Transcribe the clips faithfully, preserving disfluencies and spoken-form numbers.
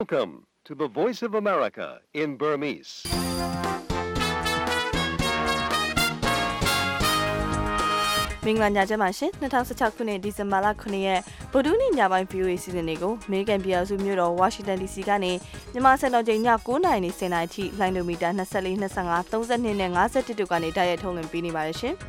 Welcome to the Voice of America in Burmese. ။မင်္ဂလာညချမ်းပါရှင်၂၀၁၆ခုနှစ်ဒီဇင်ဘာလခုနှစ်ရက်ဗုဒ္ဓနေ့ညပိုင်း ဗီအိုအေ စီစဉ်တွေကိုအမေရိကန်ပြည်ထောင်စုမြို့တော်ဝါရှင်တန် ဒီ စီ ကနေမြန်မာစံတော်ချိန်ည၉နာရီနဲ့၁၀နာရီထိလိုင်းဒိုမီတာ၂၄ ၂၅ ၃၂နဲ့၅၁တို့ကနေတိုက်ရိုက်ထုတ်လွှင့်ပေးနေပါတယ်ရှင်။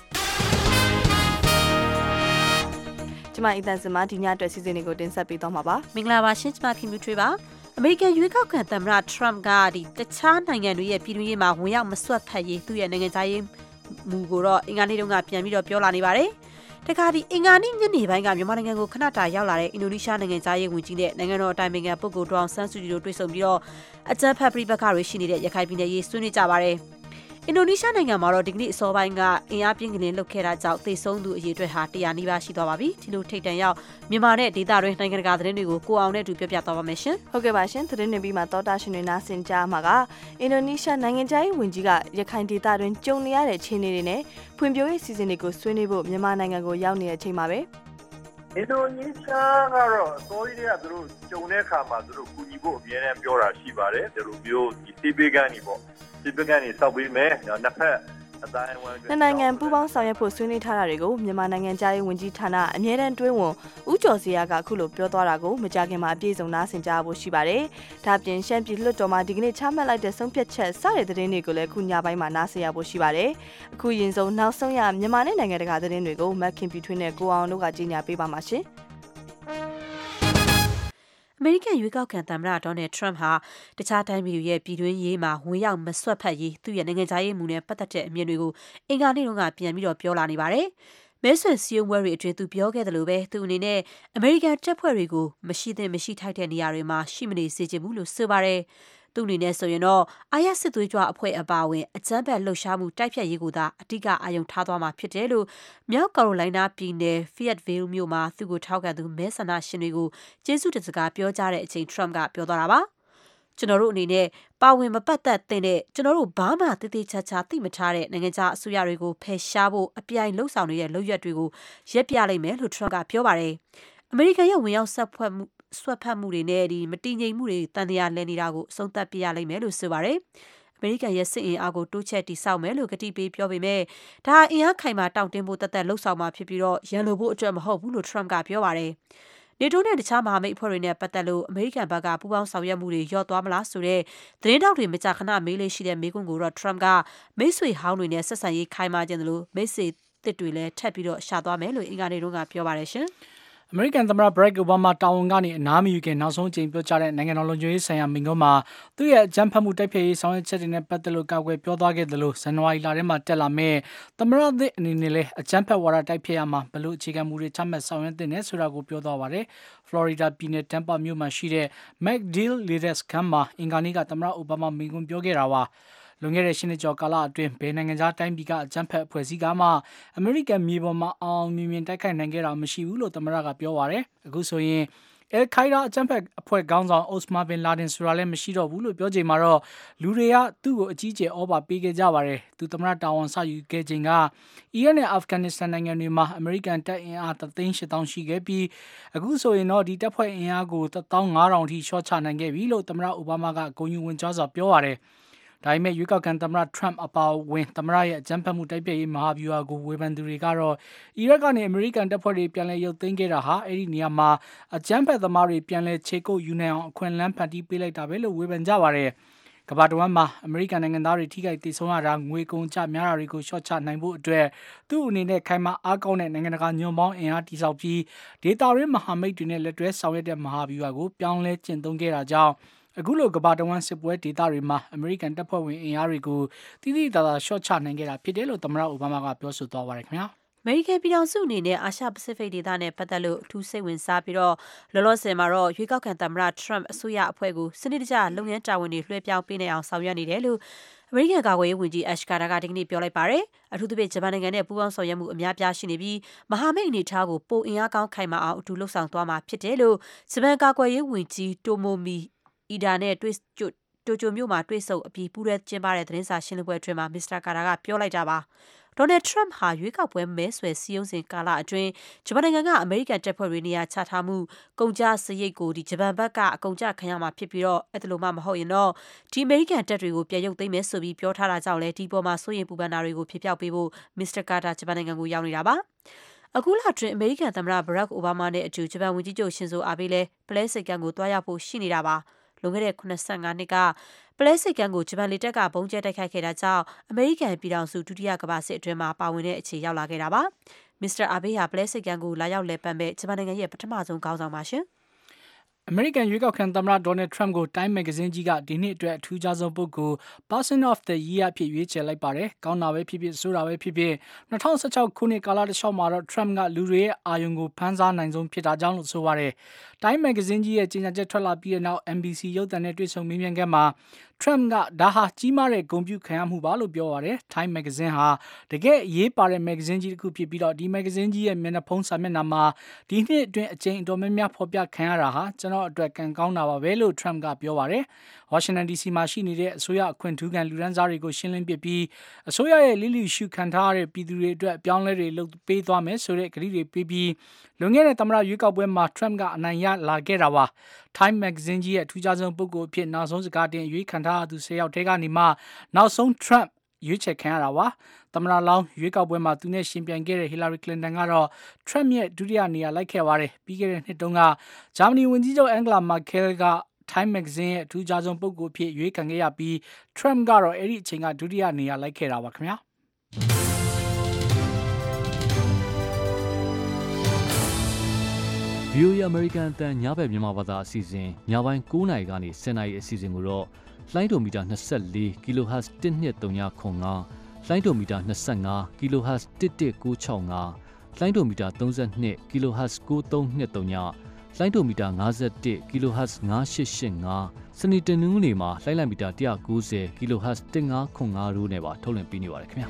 ကျမအီတန်စင်မဒီညအတွက်စီစဉ်တွေကိုတင်ဆက်ပေးသွားမှာပါ။မင်္ဂလာပါရှင်ကျမခင်မြူထွေးပါ။အမေရိကန်ရွေးကောက်ခံသမ္မတထရမ့်ကဒီတခြားနိုင်ငံတွေရဲ့ပြည်တွင်းရေးမှာဝင်ရောက်မစွက်ဖက်ရေးသူ့ရဲ့နိုင်ငံခြားရေးမူကိုတော့အင်္ဂါနေ့တုန်းကပြန်ပြီးတော့ပြောလာနေပါတယ်။တခါဒီအင်္ဂါနေ့ညနေပိုင်းကမြန်မာနိုင်ငံကိုခဏတာရောက်လာတဲ့အင်ဒိုနီးရှားနိုင်ငံသားရေးဝန်ကြီးနဲ့နိုင်ငံတော်အတိုင်ပင်ခံပုဂ္ဂိုလ်ဒေါအောင်ဆန်းစုကြည်တို့တွေ့ဆုံပြီးတော့အကြမ်းဖက်ပြိပက္ခတွေရှိနေတဲ့ရခိုင်ပြည်နယ်ရေးဆွေးနွေးကြပါတယ်။အင်ဒိုနီးရှားနိုင်ငံမှာတော့ဒီကနေ့အစောပိုင်းကအင်အားပြင်းကလေးလှုပ်ခဲ့တာကြောင့်သေဆုံးသူအရေအတွက်ဟာတရာနီးပါးရှိသွားပါပြီ။ဒီလိုထိတ်တန့်ရောက်မြန်မာနဲ့ဒေသတွင်းနိုင်ငံတကာသတင်းတွေကိုကိုအောင်နဲ့အတူပြောပြသွားပါမယ်ရှင်။ဟုတ်ကဲ့ပါရှင်သတင်းတွေပြီးမှသောတာရှင်တွေနားဆင်ကြမှာကအင်ဒိုနီးရှားနိုင်ငံသားရေးဝန်ကြီးကရခိုင်ဒေသတွင်းကြုံနေရတဲ့အခြေအနေတွေနဲ့ဖွံ့ဖြိုးရေးစီစဉ်တွေကိုဆွေးနွေးဖို့မြန်မာနိုင်ငံကိုရောက်နေတဲ့အချိန်မှာပဲအင်ဒိုနီးရှားကတော့အစိုးရကသူတို့ကြုံတဲ့အခါမှာသူတို့ကူညီဖို့အမြဲတမ်းပြောတာရှိပါတယ်ဒီလိုမျိုးဒီစီဘေးကနေပေါ့စီဘေးကနေစောက်ပေးမယ်နှစ်ဖက်အတိုင်းအဝန်နှစ်နိုင်ငံပူးပေါင်းဆောင်ရွက်ဖို့ဆွေးနွေးထားတာတွေကိုမြန်မာနိုင်ငံသားရေးဝန်ကြီးဌာနအမြဲတမ်းတွဲဝန်ဦးကျော်စရာကအခုလိုပြောသွားတာကိုမကြခင်မှာအပြည့်စုံနားဆင်ကြဖို့ရှိပါတယ်။ဒါပြင်ရှမ်းပြည်လွှတ်တော်မှာဒီကနေ့ချမှတ်လိုက်တဲ့ဆုံးဖြတ်ချက်စတဲ့သတင်းတွေကိုလည်းခုညပိုင်းမှာနားဆင်ရဖို့ရှိပါတယ်။အခုရင်ဆုံးနောက်ဆုံးရမြန်မာနဲ့နိုင်ငံတကာသတင်းတွေကိုမက်ခင်ပြထွေးနဲ့ကိုအောင်တို့ကကြီးညာပေးပါမှာရှင်။အမေရိကန်ရွေးကောက်ခံသမ္မတဒေါ်နယ်ထရမ့်ဟာတခြားတိုင်းပြည်ရဲ့ပြည်တွင်းရေးမှာဝင်ရောက်မစွက်ဖက်ရေးသူ့ရဲ့နိုင်ငံခြားရေးမူနဲ့ပတ်သက်တဲ့အမြင်တွေကိုအင်္ဂါနေ့တုန်းကပြန်ပြီးတော့ပြောလာနေပါတယ်။မဲဆွယ်စည်းရုံးပွဲတွေအတွင်းသူပြောခဲ့တယ်လို့ပဲသူအနေနဲ့အမေရိကန်တပ်ဖွဲ့တွေကိုမရှိသင့်မရှိထိုက်တဲ့နေရာတွေမှာရှိမနေစေချင်ဘူးလို့ဆိုပါတယ်။သူ့အနေနဲ့ဆိုရင်တော့အာရစစ်သွေးကြွအဖွဲ့အပါအဝင်အကြမ်းဖက်လှုပ်ရှားမှုတိုက်ဖြတ်ရေးကိုသာအဓိကအာရုံထားသွားမှာဖြစ်တယ်လို့မြောက်ကာရိုလိုင်းနားပြည်နယ် Fayetteville မြို့မှာသူ့ကိုထောက်ခံသူမဲဆန္ဒရှင်တွေကိုကျေးဇူးတင်စကားပြောကြားတဲ့အချိန် Trump ကပြောသွားတာပါ။ကျွန်တော်တို့အနေနဲ့ပါဝင်မပတ်သက်တဲ့ကျွန်တော်တို့ဘာမှတိတိကျကျသိမထားတဲ့နိုင်ငံခြားအစိုးရတွေကိုဖယ်ရှားဖို့အပြိုင်လှုပ်ဆောင်နေတဲ့လုပ်ရက်တွေကိုရက်ပြလိုက်မယ်လို့ Trump ကပြောပါတယ်။အမေရိကန်ရဲ့ဝင်ရောက်ဆက်ဖွဲ့မှုဆွတ်ဖက်မှုတွေနဲ့ဒီမတည်ငြိမ်မှုတွေတန်တရားလဲနေတာကိုအဆုံးသတ်ပြရလိမ့်မယ်လို့ဆိုပါတယ်။အမေရိကန်ရဲ့စစ်အင်အားကိုတိုးချဲ့တည်ဆောက်မယ်လို့ကတိပေးပြောပေမဲ့ဒါအင်အားခိုင်မာတောင့်တင်းဖို့တသက်လှုပ်ဆောင်မှာဖြစ်ပြီးတော့ရန်လိုဖို့အတွက်မဟုတ်ဘူးလို့ Trump ကပြောပါတယ်။နေတိုးနဲ့တခြားမဟာမိတ်အဖွဲ့တွေနဲ့ပတ်သက်လို့အမေရိကန်ဘက်ကပူးပေါင်းဆောင်ရွက်မှုတွေလျော့သွားမလားဆိုတဲ့သတင်းတောက်တွေမကြာခဏမေးလေးရှိတဲ့မေးခွန်းကိုတော့ Trump ကမိတ်ဆွေဟောင်းတွေနဲ့ဆက်ဆံရေးခိုင်မာခြင်းလို့မိတ်ဆွေတစ်တွေလည်းထပ်ပြီးတော့ရှာသွားမယ်လို့အင်္ဂါနေ့တုန်းကပြောပါတယ်ရှင်။အမေရိကန်သမ္မတဘရက်အိုဘားမားတာဝန်ကနေအနားမယူခင်နောက်ဆုံးအကြိမ်ပြောကြားတဲ့နိုင်ငံတော်လုံခြုံရေးဆိုင်ရာမိန့်ခွန်းမှာသူ့ရဲ့အကြမ်းဖက်မှုတိုက်ဖျက်ရေးဆောင်ရွက်ချက်တွေနဲ့ပတ်သက်လို့ကောက်ွယ်ပြောသွားခဲ့သလိုဇန်နဝါရီလထဲမှာတက်လာမဲ့သမ္မတသစ်အနေနဲ့လည်းအကြမ်းဖက်ဝါဒတိုက်ဖျက်ရမှာဘလို့အခြေခံမူတွေချမှတ်ဆောင်ရွက်တဲ့ဆိုတာကိုပြောသွားပါတယ်။ Florida ပြည်နယ် Tampa မြို့မှာရှိတဲ့ MacDill လေတပ်စခန်းမှာအင်္ဂါနေ့ကသမ္မတအိုဘားမားမိန့်ခွန်းပြောခဲ့တာပါ။လွန်ခဲ့တဲ့ရှစ်နှစ်ကျော်ကာလအတွင်းဘယ်နိုင်ငံခြားတိုင်းပြည်ကအကြမ်းဖက်အဖွဲ့အစည်းကမှအမေရိကန်မြေပေါ်မှာအောင်အောင်မြင်မြင်တိုက်ခိုက်နိုင်ခဲ့တာမရှိဘူးလို့သမ္မတကပြောပါရယ်အခုဆိုရင်အယ်ခိုင်ဒါအကြမ်းဖက်အဖွဲ့ခေါင်းဆောင်အိုစမာဘင်လာဒင်ဆိုတာလည်းမရှိတော့ဘူးလို့ပြောချိန်မှာတော့လူတွေကသူ့ကိုအကြီးကျယ်ဩဘာပေးခဲ့ကြပါတယ်သူသမ္မတတာဝန်ဆယူခဲ့ချိန်ကအီရတ်နဲ့အာဖဂန်နစ္စတန်နိုင်ငံတွေမှာအမေရိကန်တပ်အင်အားတစ်သိန်းရှစ်သောင်းရှိခဲ့ပြီးအခုဆိုရင်တော့ဒီတပ်ဖွဲ့အင်အားကိုတစ်သောင်းငါးထောင်အထိရှော့ချနိုင်ခဲ့ပြီလို့သမ္မတအိုဘားမားကဂုဏ်ယူဝင်ကြားစွာပြောပါတယ်ဒါပေမဲ့ရွေးကောက်ခံသမ္မတထရမ့်အပါအဝင်သမ္မတရဲ့အကြမ်းဖက်မှုတိုက်ဖျက်ရေးမဟာဗျူဟာကိုဝေဖန်သူတွေကတော့အီရတ်ကနေအမေရိကန်တပ်ဖွဲ့တွေပြန်လည်ရုပ်သိမ်းခဲ့တာဟာအဲ့ဒီနေရာမှာအကြမ်းဖက်သမားတွေပြန်လည်ခြေကုပ်ယူနိုင်အောင်အခွင့်အလမ်းဖန်တီးပေးလိုက်တာပဲလို့ဝေဖန်ကြပါတယ်ကမ္ဘာတစ်ဝန်းမှာအမေရိကန်နိုင်ငံသားတွေထိခိုက်ဒေဆုံးရတာငွေကုန်ကျများတာတွေကိုရှော့ချနိုင်ဖို့အတွက်သူ့အနေနဲ့ခိုင်မာအားကောင်းတဲ့နိုင်ငံတကာညွန်ပေါင်းအင်အားတည်ဆောက်ပြီးဒေတာရင်းမဟာမိတ်တွေနဲ့လက်တွဲဆောင်ရွက်တဲ့မဟာဗျူဟာကိုပြောင်းလဲကျင့်သုံးခဲ့တာကြောင့်အခုလိုကမ္ဘာတဝန်းစစ်ပွဲဒေသတွေမှာအမေရိကန်တပ်ဖွဲ့ဝင်အင်အားတွေကိုတိတိကျကျရှော့ချနိုင်ခဲ့တာဖြစ်တယ်လို့သမ္မတအိုဘားမားကပြောဆိုသွားပါတယ်ခင်ဗျာအမေရိကန်ပြည်ထောင်စုအနေနဲ့အာရှပစိဖိတ်ဒေသနဲ့ပတ်သက်လို့အထူးစိတ်ဝင်စားပြီးတော့လောလောဆယ်မှာတော့ရွေးကောက်ခံသမ္မတထရမ့်အစိုးရအဖွဲ့ကိုစနစ်တကျလုပ်ငန်းတာဝန်တွေလွှဲပြောင်းပေးနိုင်အောင်ဆောင်ရွက်နေတယ်လို့အမေရိကန်ကာကွယ်ရေးဝန်ကြီးအက်ရှ်ကာတာကဒီကနေ့ပြောလိုက်ပါတယ်။အထူးသဖြင့်ဂျပန်နိုင်ငံနဲ့ပူးပေါင်းဆောင်ရွက်မှုအများပြားရှိနေပြီးမဟာမိတ်အနေထားကိုပိုအင်အားကောင်းခိုင်မာအောင်အထူးလှုပ်ဆောင်သွားမှာဖြစ်တယ်လို့ဂျပန်ကာကွယ်ရေးဝန်ကြီးတိုမိုမီအီဒါနဲ့တွေ့တိုကျိုမြို့မှာတွေ့ဆုံအပြီးပူးရဲကျင်းပတဲ့သတင်းစာရှင်းလင်းပွဲအတွင်းမှာမစ္စတာကာတာကပြောလိုက်တာပါဒေါ်နယ်ထရန့်ဟာရွေးကောက်ပွဲမဲဆွယ်စည်းရုံးစဉ်ကာလအတွင်းဂျပန်နိုင်ငံကအမေရိကန်တပ်ဖွဲ့တွေနေရာချထားမှုကုန်ကျစရိတ်ကိုဒီဂျပန်ဘက်ကအကုန်ကျခံရမှာဖြစ်ပြီးတော့အဲ့ဒါလိုမှမဟုတ်ရင်တော့ဒီအမေရိကန်တပ်တွေကိုပြန်ရုပ်သိမ်းမယ်ဆိုပြီးပြောထားတာကြောင့်လဲဒီပေါ်မှာစိုးရိမ်ပူပန်တာတွေကိုဖြစ်ပြောက်ပေးဖို့မစ္စတာကာတာဂျပန်နိုင်ငံကိုရောက်နေတာပါအခုလအတွင်းအမေရိကန်သမ္မတဘရက်အိုဘားမားနဲ့အတူဂျပန်ဝန်ကြီးချုပ်ရှင်ဇိုအာဘေးလည်းပလဲစိတ်ကမ်းကိုတွားရောက်ဖို့ရှိနေတာပါလွန်ခဲ့တဲ့ခုနှစ်ငါးနှစ်ကပလဲစိတ်ကမ်းကိုဂျပန်လေတပ်ကဘုံကျဲတိုက်ခိုက်ခဲ့တာကြောင့်အမေရိကန်ပြည်ထောင်စုဒုတိယကမ္ဘာစစ်အတွင်းမှာပါဝင်တဲ့အခြေရောက်လာခဲ့တာပါမစ္စတာအာဘေးဟာပလဲစိတ်ကမ်းကိုလာရောက်လည်ပတ်မဲ့ဂျပန်နိုင်ငံရဲ့ပထမဆုံးခေါင်းဆောင်ပါရှင်အမေရိကန်ရွေးကောက်ခံသမ္မတဒေါ်နယ်ထရန့်ကို Time မဂ္ဂဇင်းကြီးကဒီနှစ်အတွက်အထူးခြားဆုံးပုဂ္ဂိုလ် Person of the Year အဖြစ်ရွေးချယ်လိုက်ပါတယ်။ကောင်းတာပဲဖြစ်ဖြစ်ဆိုးတာပဲဖြစ်ဖြစ်၂၀၁၆ခုနှစ်ကာလတစ်လျှောက်မှာတော့ Trump ကလူတွေရဲ့အာရုံကိုဖန်ဆားနိုင်ဆုံးဖြစ်တာကြောင့်လို့ဆိုပါတယ်။ Time မဂ္ဂဇင်းကြီးရဲ့ကြေညာချက်ထွက်လာပြီးတဲ့နောက် N B C ရုပ်သံနဲ့တွေ့ဆုံမေးမြန်းခန်းမှာ Trump ကဒါဟာကြီးမားတဲ့ဂုဏ်ပြုခံရမှုပါလို့ပြောပါတယ်။ Time မဂ္ဂဇင်းဟာတကယ်အရေးပါတဲ့မဂ္ဂဇင်းကြီးတစ်ခုဖြစ်ပြီးတော့ဒီမဂ္ဂဇင်းကြီးရဲ့မျက်နှာဖုံးစာမျက်နှာမှာဒီနှစ်အတွင်းအကြိမ်အတော်များများဖော်ပြခံရတာဟာကျွန်တော်အတွက်ကံကောင်းတာပါပဲလို့ Trump ကပြောပါတယ်။ Washington D C မှာရှိနေတဲ့အစိုးရအခွင့်ထူးခံလူဒန်းစားတွေကိုရှင်းလင်းပစ်ပြီးအစိုးရရဲ့လိလိရှုခံထားရတဲ့ပြည်သူတွေအတွက်အပြောင်းလဲတွေလုပ်ပေးသွားမယ်ဆိုတဲ့ကတိတွေပေးပြီးလွန်ခဲ့တဲ့သမ္မတရွေးကောက်ပွဲမှာ Trump ကအနိုင်ရလာခဲ့တာပါ။ Time မဂ္ဂဇင်းကြီးရဲ့အထူးခြားဆုံးပုဂ္ဂိုလ်အဖြစ်နောက်ဆုံးစကားတင်ရွေးခံထားရသူဆယ်ယောက်ထဲကနေမှနောက်ဆုံး Trump ရွေးချယ်ခံရတာပါသမ္မတလောင်းရွေးကောက်ပွဲမှာသူနဲ့ရှင်ပြိုင်ခဲ့တဲ့ Hillary Clinton ကတော့ Trump ရဲ့ဒုတိယနေရာလိုက်ခဲ့ပါတယ်ပြီးခဲ့တဲ့နှစ်တုန်းကဂျာမနီဝန်ကြီးချုပ် Angela Merkel က Time မဂ္ဂဇင်းရဲ့အထူးခြားဆုံးပုဂ္ဂိုလ်အဖြစ်ရွေးခံခဲ့ရပြီး Trump ကတော့အဲ့ဒီအချိန်ကဒုတိယနေရာလိုက်ခဲ့တာပါခင်ဗျာဗီအိုအေ American အသံညဘက်မြန်မာဘာသာအစီအစဉ်ညပိုင်း၉နာရီကနေ၁၀နာရီအစီအစဉ်ကိုတော့လိုင်းဒိုမီတာ၂၄ kHz တစ်နှစ်၃၅ခွန်၅လိုင်းဒိုမီတာ၂၅ kHz တစ်တစ်၉၆၅လိုင်းဒိုမီတာ၃၂ kHz ၉၃၂၃ညလိုင်းဒိုမီတာ၅၁ kHz ၅၈၈၅စနေတနင်္ဂနွေမှာလိုင်းလိုက်မီတာ၁၉၀ kHz တစ်၅ခွန်၅တို့နဲ့ပါထုတ်လွှင့်ပေးနေပါတယ်ခင်ဗျာ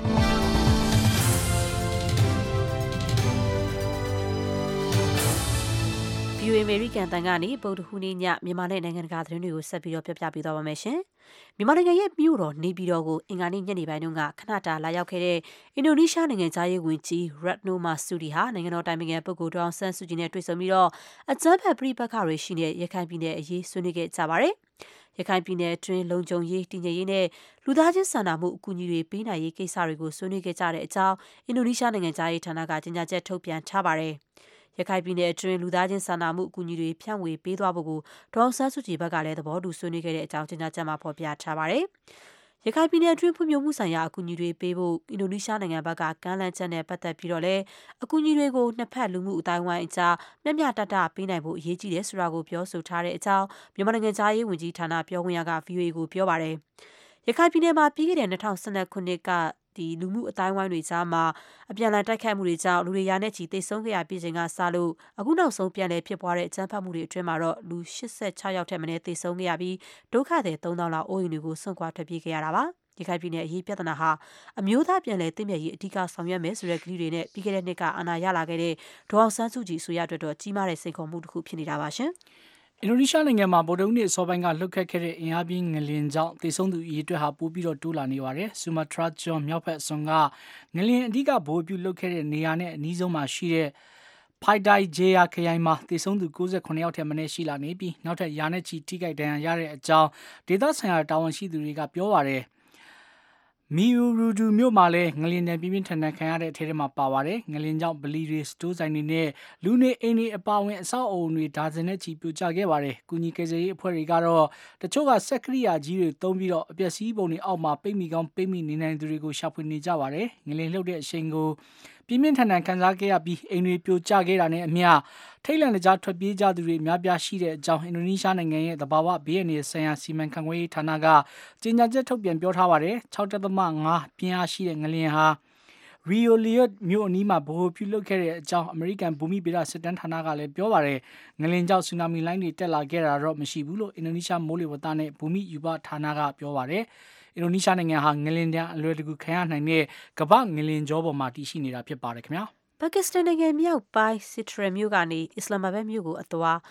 ဗီအိုအေ American တန်ကနေဗုဒ္ဓဟူးနေ့ညမြန်မာနဲ့နိုင်ငံတကာသတင်းတွေကိုဆက်ပြီးတော့ပြပြပေးသွားပါမယ်ရှင်။မြန်မာနိုင်ငံရဲ့မြို့တော်နေပြည်တော်ကိုအင်္ဂါနေ့ညနေပိုင်းတုန်းကခဏတာလာရောက်ခဲ့တဲ့အင်ဒိုနီးရှားနိုင်ငံသားရေးဝန်ကြီး Retno Marsudi ဟာနိုင်ငံတော်တိုင်ပင်ခံပုဂ္ဂိုလ်ဒေါအောင်ဆန်းစုကြည်နဲ့တွေ့ဆုံပြီးတော့အကြမ်းဖက်ပဋိပက္ခတွေရှိနေတဲ့ရခိုင်ပြည်နယ်အရေးဆွေးနွေးခဲ့ကြပါတယ်။ရခိုင်ပြည်နယ်အတွင်းလုံခြုံရေးတည်ငြိမ်ရေးနဲ့လူသားချင်းစာနာမှုအကူအညီတွေပေးနိုင်ရေးကိစ္စတွေကိုဆွေးနွေးခဲ့ကြတဲ့အကြောင်းအင်ဒိုနီးရှားနိုင်ငံသားရေးဌာနကကြေညာချက်ထုတ်ပြန်ထားပါတယ်။ရခိုင်ပြည်နယ်အတွင်းလူသားချင်းစာနာမှုအကူအညီတွေဖြန့်ဝေပေးသွားဖို့ကိုဒေါအောင်ဆန်းစုကြည်ဘက်ကလည်းသဘောတူဆွေးနွေးခဲ့တဲ့အကြောင်းကြေညာချက်မှာဖော်ပြထားပါတယ်။ရခိုင်ပြည်နယ်အတွင်းဖွံ့ဖြိုးမှုဆိုင်ရာအကူအညီတွေပေးဖို့အင်ဒိုနီးရှားနိုင်ငံဘက်ကကမ်းလှမ်းချက်နဲ့ပတ်သက်ပြီးတော့လည်းအကူအညီတွေကိုနှစ်ဖက်လူမှုအတိုင်းအဝိုင်းအကြားမျှမျှတတပေးနိုင်ဖို့အရေးကြီးတယ်ဆိုတာကိုပြောဆိုထားတဲ့အကြောင်းမြန်မာနိုင်ငံသားရေးဝန်ကြီးဌာနပြောခွင့်ရက ဗီအိုအေကိုပြောပါတယ်။ရခိုင်ပြည်နယ်မှာပြီးခဲ့တဲ့၂၀၁၂ခုနှစ်ကဒီလူမှုအတိုင်းဝိုင်းတွေကြားမှာအပြန်အလှန်တိုက်ခိုက်မှုတွေကြောင့်လူတွေရာနဲ့ချီတိတ်ဆုံးခဲ့ရပြီးချိန်ကစလို့အခုနောက်ဆုံးပြန်လည်ဖြစ်ပွားတဲ့အကြမ်းဖက်မှုတွေအတွင်းမှာတော့လူ၈၆ယောက်ထက်မနည်းတိတ်ဆုံးခဲ့ရပြီးဒုက္ခသည်သုံးသောင်းလောက်အိုးအိမ်တွေကိုဆွန့်ခွာထွက်ပြေးခဲ့ရတာပါရခိုင်ပြည်နယ်အရေးပြဿနာဟာအမျိုးသားပြန်လည်တည်မြဲရေးအဓိကဆောင်ရွက်မယ်ဆိုတဲ့ကတိတွေနဲ့ပြီးခဲ့တဲ့နှစ်ကအာဏာရလာခဲ့တဲ့ဒေါအောင်ဆန်းစုကြည်အစိုးရအတွက်တော့ကြီးမားတဲ့စိန်ခေါ်မှုတစ်ခုဖြစ်နေတာပါရှင်အင်ဒိုနီးရှားနိုင်ငံမှာဗုဒ္ဓဟူးနေ့အစောပိုင်းကလှုပ်ခတ်ခဲ့တဲ့အင်အားပြင်းငလျင်ကြောင့်သေဆုံးသူအရေအတွက်ဟာပိုပြီးတော့တိုးလာနေပါတယ်။ဆူမာတရာကျွန်းမြောက်ဘက်အစွန်ကငလျင်အဓိကဗိုလ်ပြုလှုပ်ခဲ့တဲ့နေရာနဲ့အနီးဆုံးမှာရှိတဲ့ဖိုက်ဒိုင်ဂျေယာခရိုင်မှာသေဆုံးသူ၉၉ယောက်ထက်မနည်းရှိလာနေပြီးနောက်ထပ်ရာနဲ့ချီထိခိုက်ဒဏ်ရာရတဲ့အကြောင်းဒေသဆိုင်ရာတာဝန်ရှိသူတွေကပြောပါတယ်။မီယူရူဒူမြို့မှာလည်းငလျင်နဲ့ပြင်းပြင်းထန်ထန်ခံရတဲ့အထက်ထဲမှာပါပါတယ်ငလျင်ကြောင့်ဗလီတွေစတိုးဆိုင်တွေနဲ့လူနေအိမ်တွေအပါအဝင်အဆောက်အအုံတွေဒါဇင်နဲ့ချီပြိုကျခဲ့ပါတယ်ကုညီကယ်ဆယ်ရေးအဖွဲ့တွေကတော့တချို့ကစက်ကရိယာကြီးတွေတုံးပြီးတော့အပျက်စီးပုံတွေအောက်မှာပိတ်မိကောင်းပိတ်မိနေနိုင်သူတွေကိုရှာဖွေနေကြပါတယ်ငလျင်လှုပ်တဲ့အချိန်ကိုပြင်းပြင်းထန်ထန်ခံစားခဲ့ရပြီးအိမ်တွေပြိုကျခဲ့တာနဲ့အမျှထိတ်လန့်တကြားထွက်ပြေးကြသူတွေအများပြားရှိတဲ့အကြောင်းအင်ဒိုနီးရှားနိုင်ငံရဲ့သဘာဝဘေးအန္တရာယ်ဆိုင်ရာစီမံခန့်ခွဲရေးဌာနကကြေညာချက်ထုတ်ပြန်ပြောထားပါတယ်၆.၅ပြင်းအားရှိတဲ့ငလျင်ဟာရီယိုလီယတ်မြို့အနီးမှာဗဟိုပြုလုပ်ခဲ့တဲ့အကြောင်းအမေရိကန်ဘူမိဗေဒစစ်တမ်းဌာနကလည်းပြောပါတယ်ငလျင်ကြောင့်ဆူနာမီလိုင်းတွေတက်လာခဲ့တာတော့မရှိဘူးလို့အင်ဒိုနီးရှားမိုးလေဝသနဲ့ဘူမိယူပဌာနကပြောပါတယ်အင်ဒိုနီးရှားနိုင်ငံဟာငလျင်တန်းအလွယ်တကူခံရနိုင်တဲ့ကမ္ဘာငလျင်ကြောပေါ်မှာတည်ရှိနေတာဖြစ်ပါတယ်ခင်ဗျာပါကစ္စတန်နိုင်ငံမြောက်ပိုင်းစစ်ထရယ်မြို့ကနေအစ္စလာမ်မာဘတ်မြို့ကိုအသွား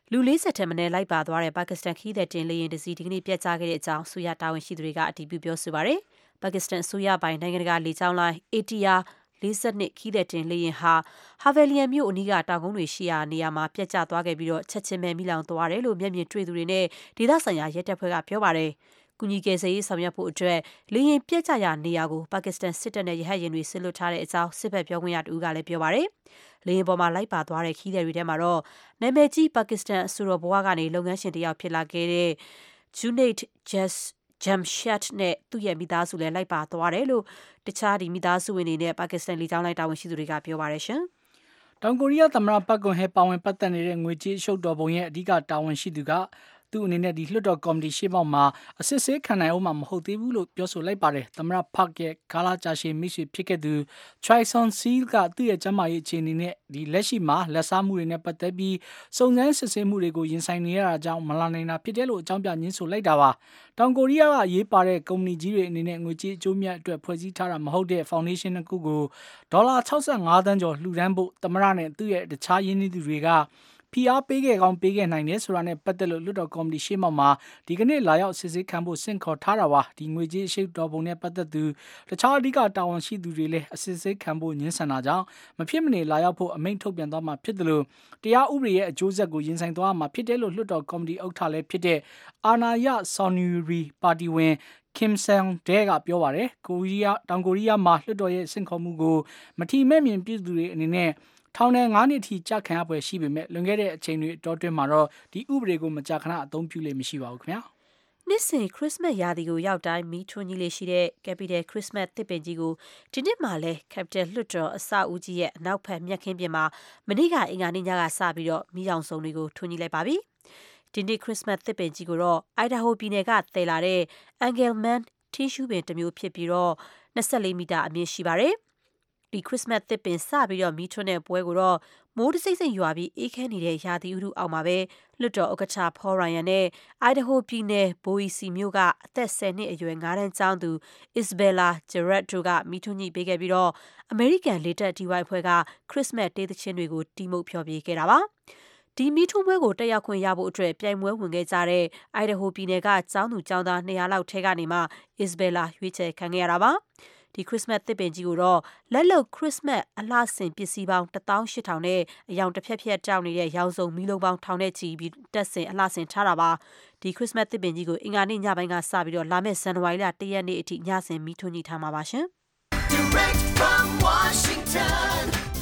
လူလေးဆက်ထက်မနဲ့လိုက်ပါသွားတဲ့ပါကစ္စတန်ခီးသည်တင်လေယာဉ်တစ်စီးဒီကနေ့ပြတ်ကျခဲ့တဲ့အကြောင်းအစိုးရတာဝန်ရှိသူတွေကအတည်ပြုပြောဆိုပါတယ်။ပါကစ္စတန်အစိုးရပိုင်နိုင်ငံတကာလေကြောင်းလိုင်း အေ တီ အာร์ လေး၂ ခီးသည်တင်လေယာဉ်ဟာဟာဗယ်လီယံမြို့အနီးကတောင်ကုန်းတွေရှိရာနေရာမှာပြတ်ကျသွားခဲ့ပြီးတော့ချက်ချင်းပဲမိလောင်သွားတယ်လို့မျက်မြင်တွေ့သူတွေနဲ့ဒေသဆိုင်ရာရဲတပ်ဖွဲ့ကပြောပါတယ်။ကူညီကယ်ဆယ်ရေးဆောင်ရွက်ဖို့အတွက်လေယာဉ်ပြတ်ကျရာနေရာကိုပါကစ္စတန်စစ်တပ်နဲ့ရဟတ်ယာဉ်တွေဆစ်လွတ်ထားတဲ့အကြောင်းစစ်ဘက်ပြောခွင့်ရတူကလည်းပြောပါတယ်။လေယာဉ်ပေါ်မှာလိုက်ပါသွားတဲ့ခီးသည်တွေထဲမှာတော့နာမည်ကြီးပါကစ္စတန်အဆိုတော်ဘွားကနေလုပ်ငန်းရှင်တစ်ယောက်ဖြစ်လာခဲ့တဲ့ Junaid Jas Jamshed နဲ့သူ့ရဲ့မိသားစုလည်းလိုက်ပါသွားတယ်လို့တခြားဒီမိသားစုဝင်တွေနဲ့ပါကစ္စတန်လေကြောင်းလိုင်းတာဝန်ရှိသူတွေကပြောပါတယ်ရှင်။တောင်ကိုရီးယားသမ္မတပတ်ကွန်ဟဲပါဝင်ပတ်သက်နေတဲ့ငွေကြေးအရှုပ်တော်ပုံရဲ့အဓိကတာဝန်ရှိသူကသူ့အနေနဲ့ဒီလွှတ်တော်ကော်မတီရှေ့မှောက်မှာအစစ်ဆေးခံနိုင်အောင်မှမဟုတ်သေးဘူးလို့ပြောဆိုလိုက်ပါတယ်။သမ္မတဖတ်ရဲ့ကာလာဂျာရှီမိတ်ဆွေဖြစ်ခဲ့သူ Choi Son-sil ကသူ့ရဲ့ကျန်းမာရေးအခြေအနေနဲ့ဒီလက်ရှိမှာလက်စားမှုတွေနဲ့ပတ်သက်ပြီးစုံစမ်းစစ်ဆေးမှုတွေကိုရင်ဆိုင်နေရတာကြောင့်မလာနိုင်တာဖြစ်တယ်လို့အကြောင်းပြညင်းဆိုလိုက်တာပါ။တောင်ကိုရီးယားကအရေးပါတဲ့ကုမ္ပဏီကြီးတွေအနေနဲ့ငွေကြေးအကျိုးမြတ်အတွက်ဖွဲ့စည်းထားတာမဟုတ်တဲ့ foundation တစ်ခုကိုဒေါ်လာ၆၅သန်းကျော်လှူဒန်းဖို့သမ္မတနဲ့သူ့ရဲ့တခြားရင်းနှီးသူတွေကဖိအားပေးခဲ့ကောင်းပေးခဲ့နိုင်တယ်ဆိုတာနဲ့ပတ်သက်လို့လွှတ်တော်ကော်မတီရှေ့မှောက်မှာဒီကနေ့လာရောက်စစ်ဆေးခံဖို့ဆင့်ခေါ်ထားတာပါဒီငွေကြေးအရှိတော်ပုံနဲ့ပတ်သက်သူတခြားအဓိကတာဝန်ရှိသူတွေလည်းအစစ်ဆေးခံဖို့ညှင်းဆန်တာကြောင့်မဖြစ်မနေလာရောက်ဖို့အမိန့်ထုတ်ပြန်သွားမှာဖြစ်တယ်လို့တရားဥပဒေရဲ့အကျိုးဆက်ကိုရင်ဆိုင်သွားမှာဖြစ်တယ်လို့လွှတ်တော်ကော်မတီဥက္ကဋ္ဌလည်းဖြစ်တဲ့အာနာယဆော်နူရီပါတီဝင်Kim Sang-dae ကပြောပါတယ်ကိုရီးယားတောင်ကိုရီးယားမှာလွှတ်တော်ရဲ့ဆင့်ခေါ်မှုကိုမထီမဲ့မြင်ပြည်သူတွေအနေနဲ့ထောင်ထဲငါးနှစ်ထိကြာခံရပွဲရှိပေမဲ့လွန်ခဲ့တဲ့အချိန်တွေအတော်တွင်းမှာတော့ဒီဥပဒေကိုမကြာခဏအသုံးပြုလေမရှိပါဘူးခင်ဗျာနှစ်စဉ်ခရစ်မတ်ရာသီကိုရောက်တိုင်းမီးထွန်းကြီးလေးရှိတဲ့ Capital Christmas သစ်ပင်ကြီးကိုဒီနှစ်မှလည်း Capital လွှတ်တော်အဆောက်အဦကြီးရဲ့အနောက်ဘက်မြက်ခင်းပြင်မှာမနေ့ကအင်္ဂါနေ့ညကစပြီးတော့မီးရောင်စုံတွေကိုထွန်းကြီးလိုက်ပါပြီဒီနေ့ခရစ်မတ်သစ်ပင်ကြီးကိုတော့ Idaho ပြည်နယ်ကတည်လာတဲ့ Engelmann ထင်းရှူးပင်တစ်မျိုးဖြစ်ပြီးတော့၂၄မီတာအမြင့်ရှိပါတယ်ဒီခရစ်မတ်သစ်ပင်စပြီးတော့မီးထွန်းတဲ့ပွဲကိုတော့မိုးတစိမ့်စိမ့်ရွာပြီးအေးခဲနေတဲ့ရာသီဥတုအောက်မှာပဲလွှတ်တော်ဥက္ကဋ္ဌ Paul Ryan နဲ့ Idaho ပြည်နယ် Boise မြို့ကအသက်၁၀နှစ်အရွယ်ငါးတန်းကျောင်းသူ Isabella Jarrett တို့ကမီးထွန်းညှိပေးခဲ့ပြီးတော့ American လေတပ် တီ ဝို အဖွဲ့ကခရစ်မတ်တေးသီချင်းတွေကိုတီးမှုတ်ဖျော်ဖြေခဲ့တာပါဒီမီးထွန်းပွဲကိုတက်ရောက်ခွင့်ရဖို့အတွက်ပြိုင်ပွဲဝင်ခဲ့ကြတဲ့ Idaho ပြည်နယ်ကကျောင်းသူကျောင်းသား၂၀၀လောက်ထဲကနေမှ Isabella ရွေးချယ်ခံခဲ့ရတာပါဒီခရစ်မတ်သစ်ပင်ကြီးကိုတော့လက်လုံခရစ်မတ်အလှဆင်ပစ္စည်းပေါင်း၁၈၀၀၀နဲ့အယောင်တစ်ဖြက်ဖြက်တောက်နေတဲ့ရောင်စုံမီးလုံးပေါင်းထောင်နဲ့ချီပြီးတက်ဆင်အလှဆင်ထားတာပါဒီခရစ်မတ်သစ်ပင်ကြီးကိုအင်္ဂါနေ့ညပိုင်းကစပြီးတော့လာမယ့်ဇန်နဝါရီလ၁ရက်နေ့အထိညစဉ်မီးထွန်းညှိထားမှာပါရှင် Direct from Washington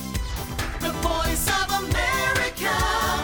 The Voice of America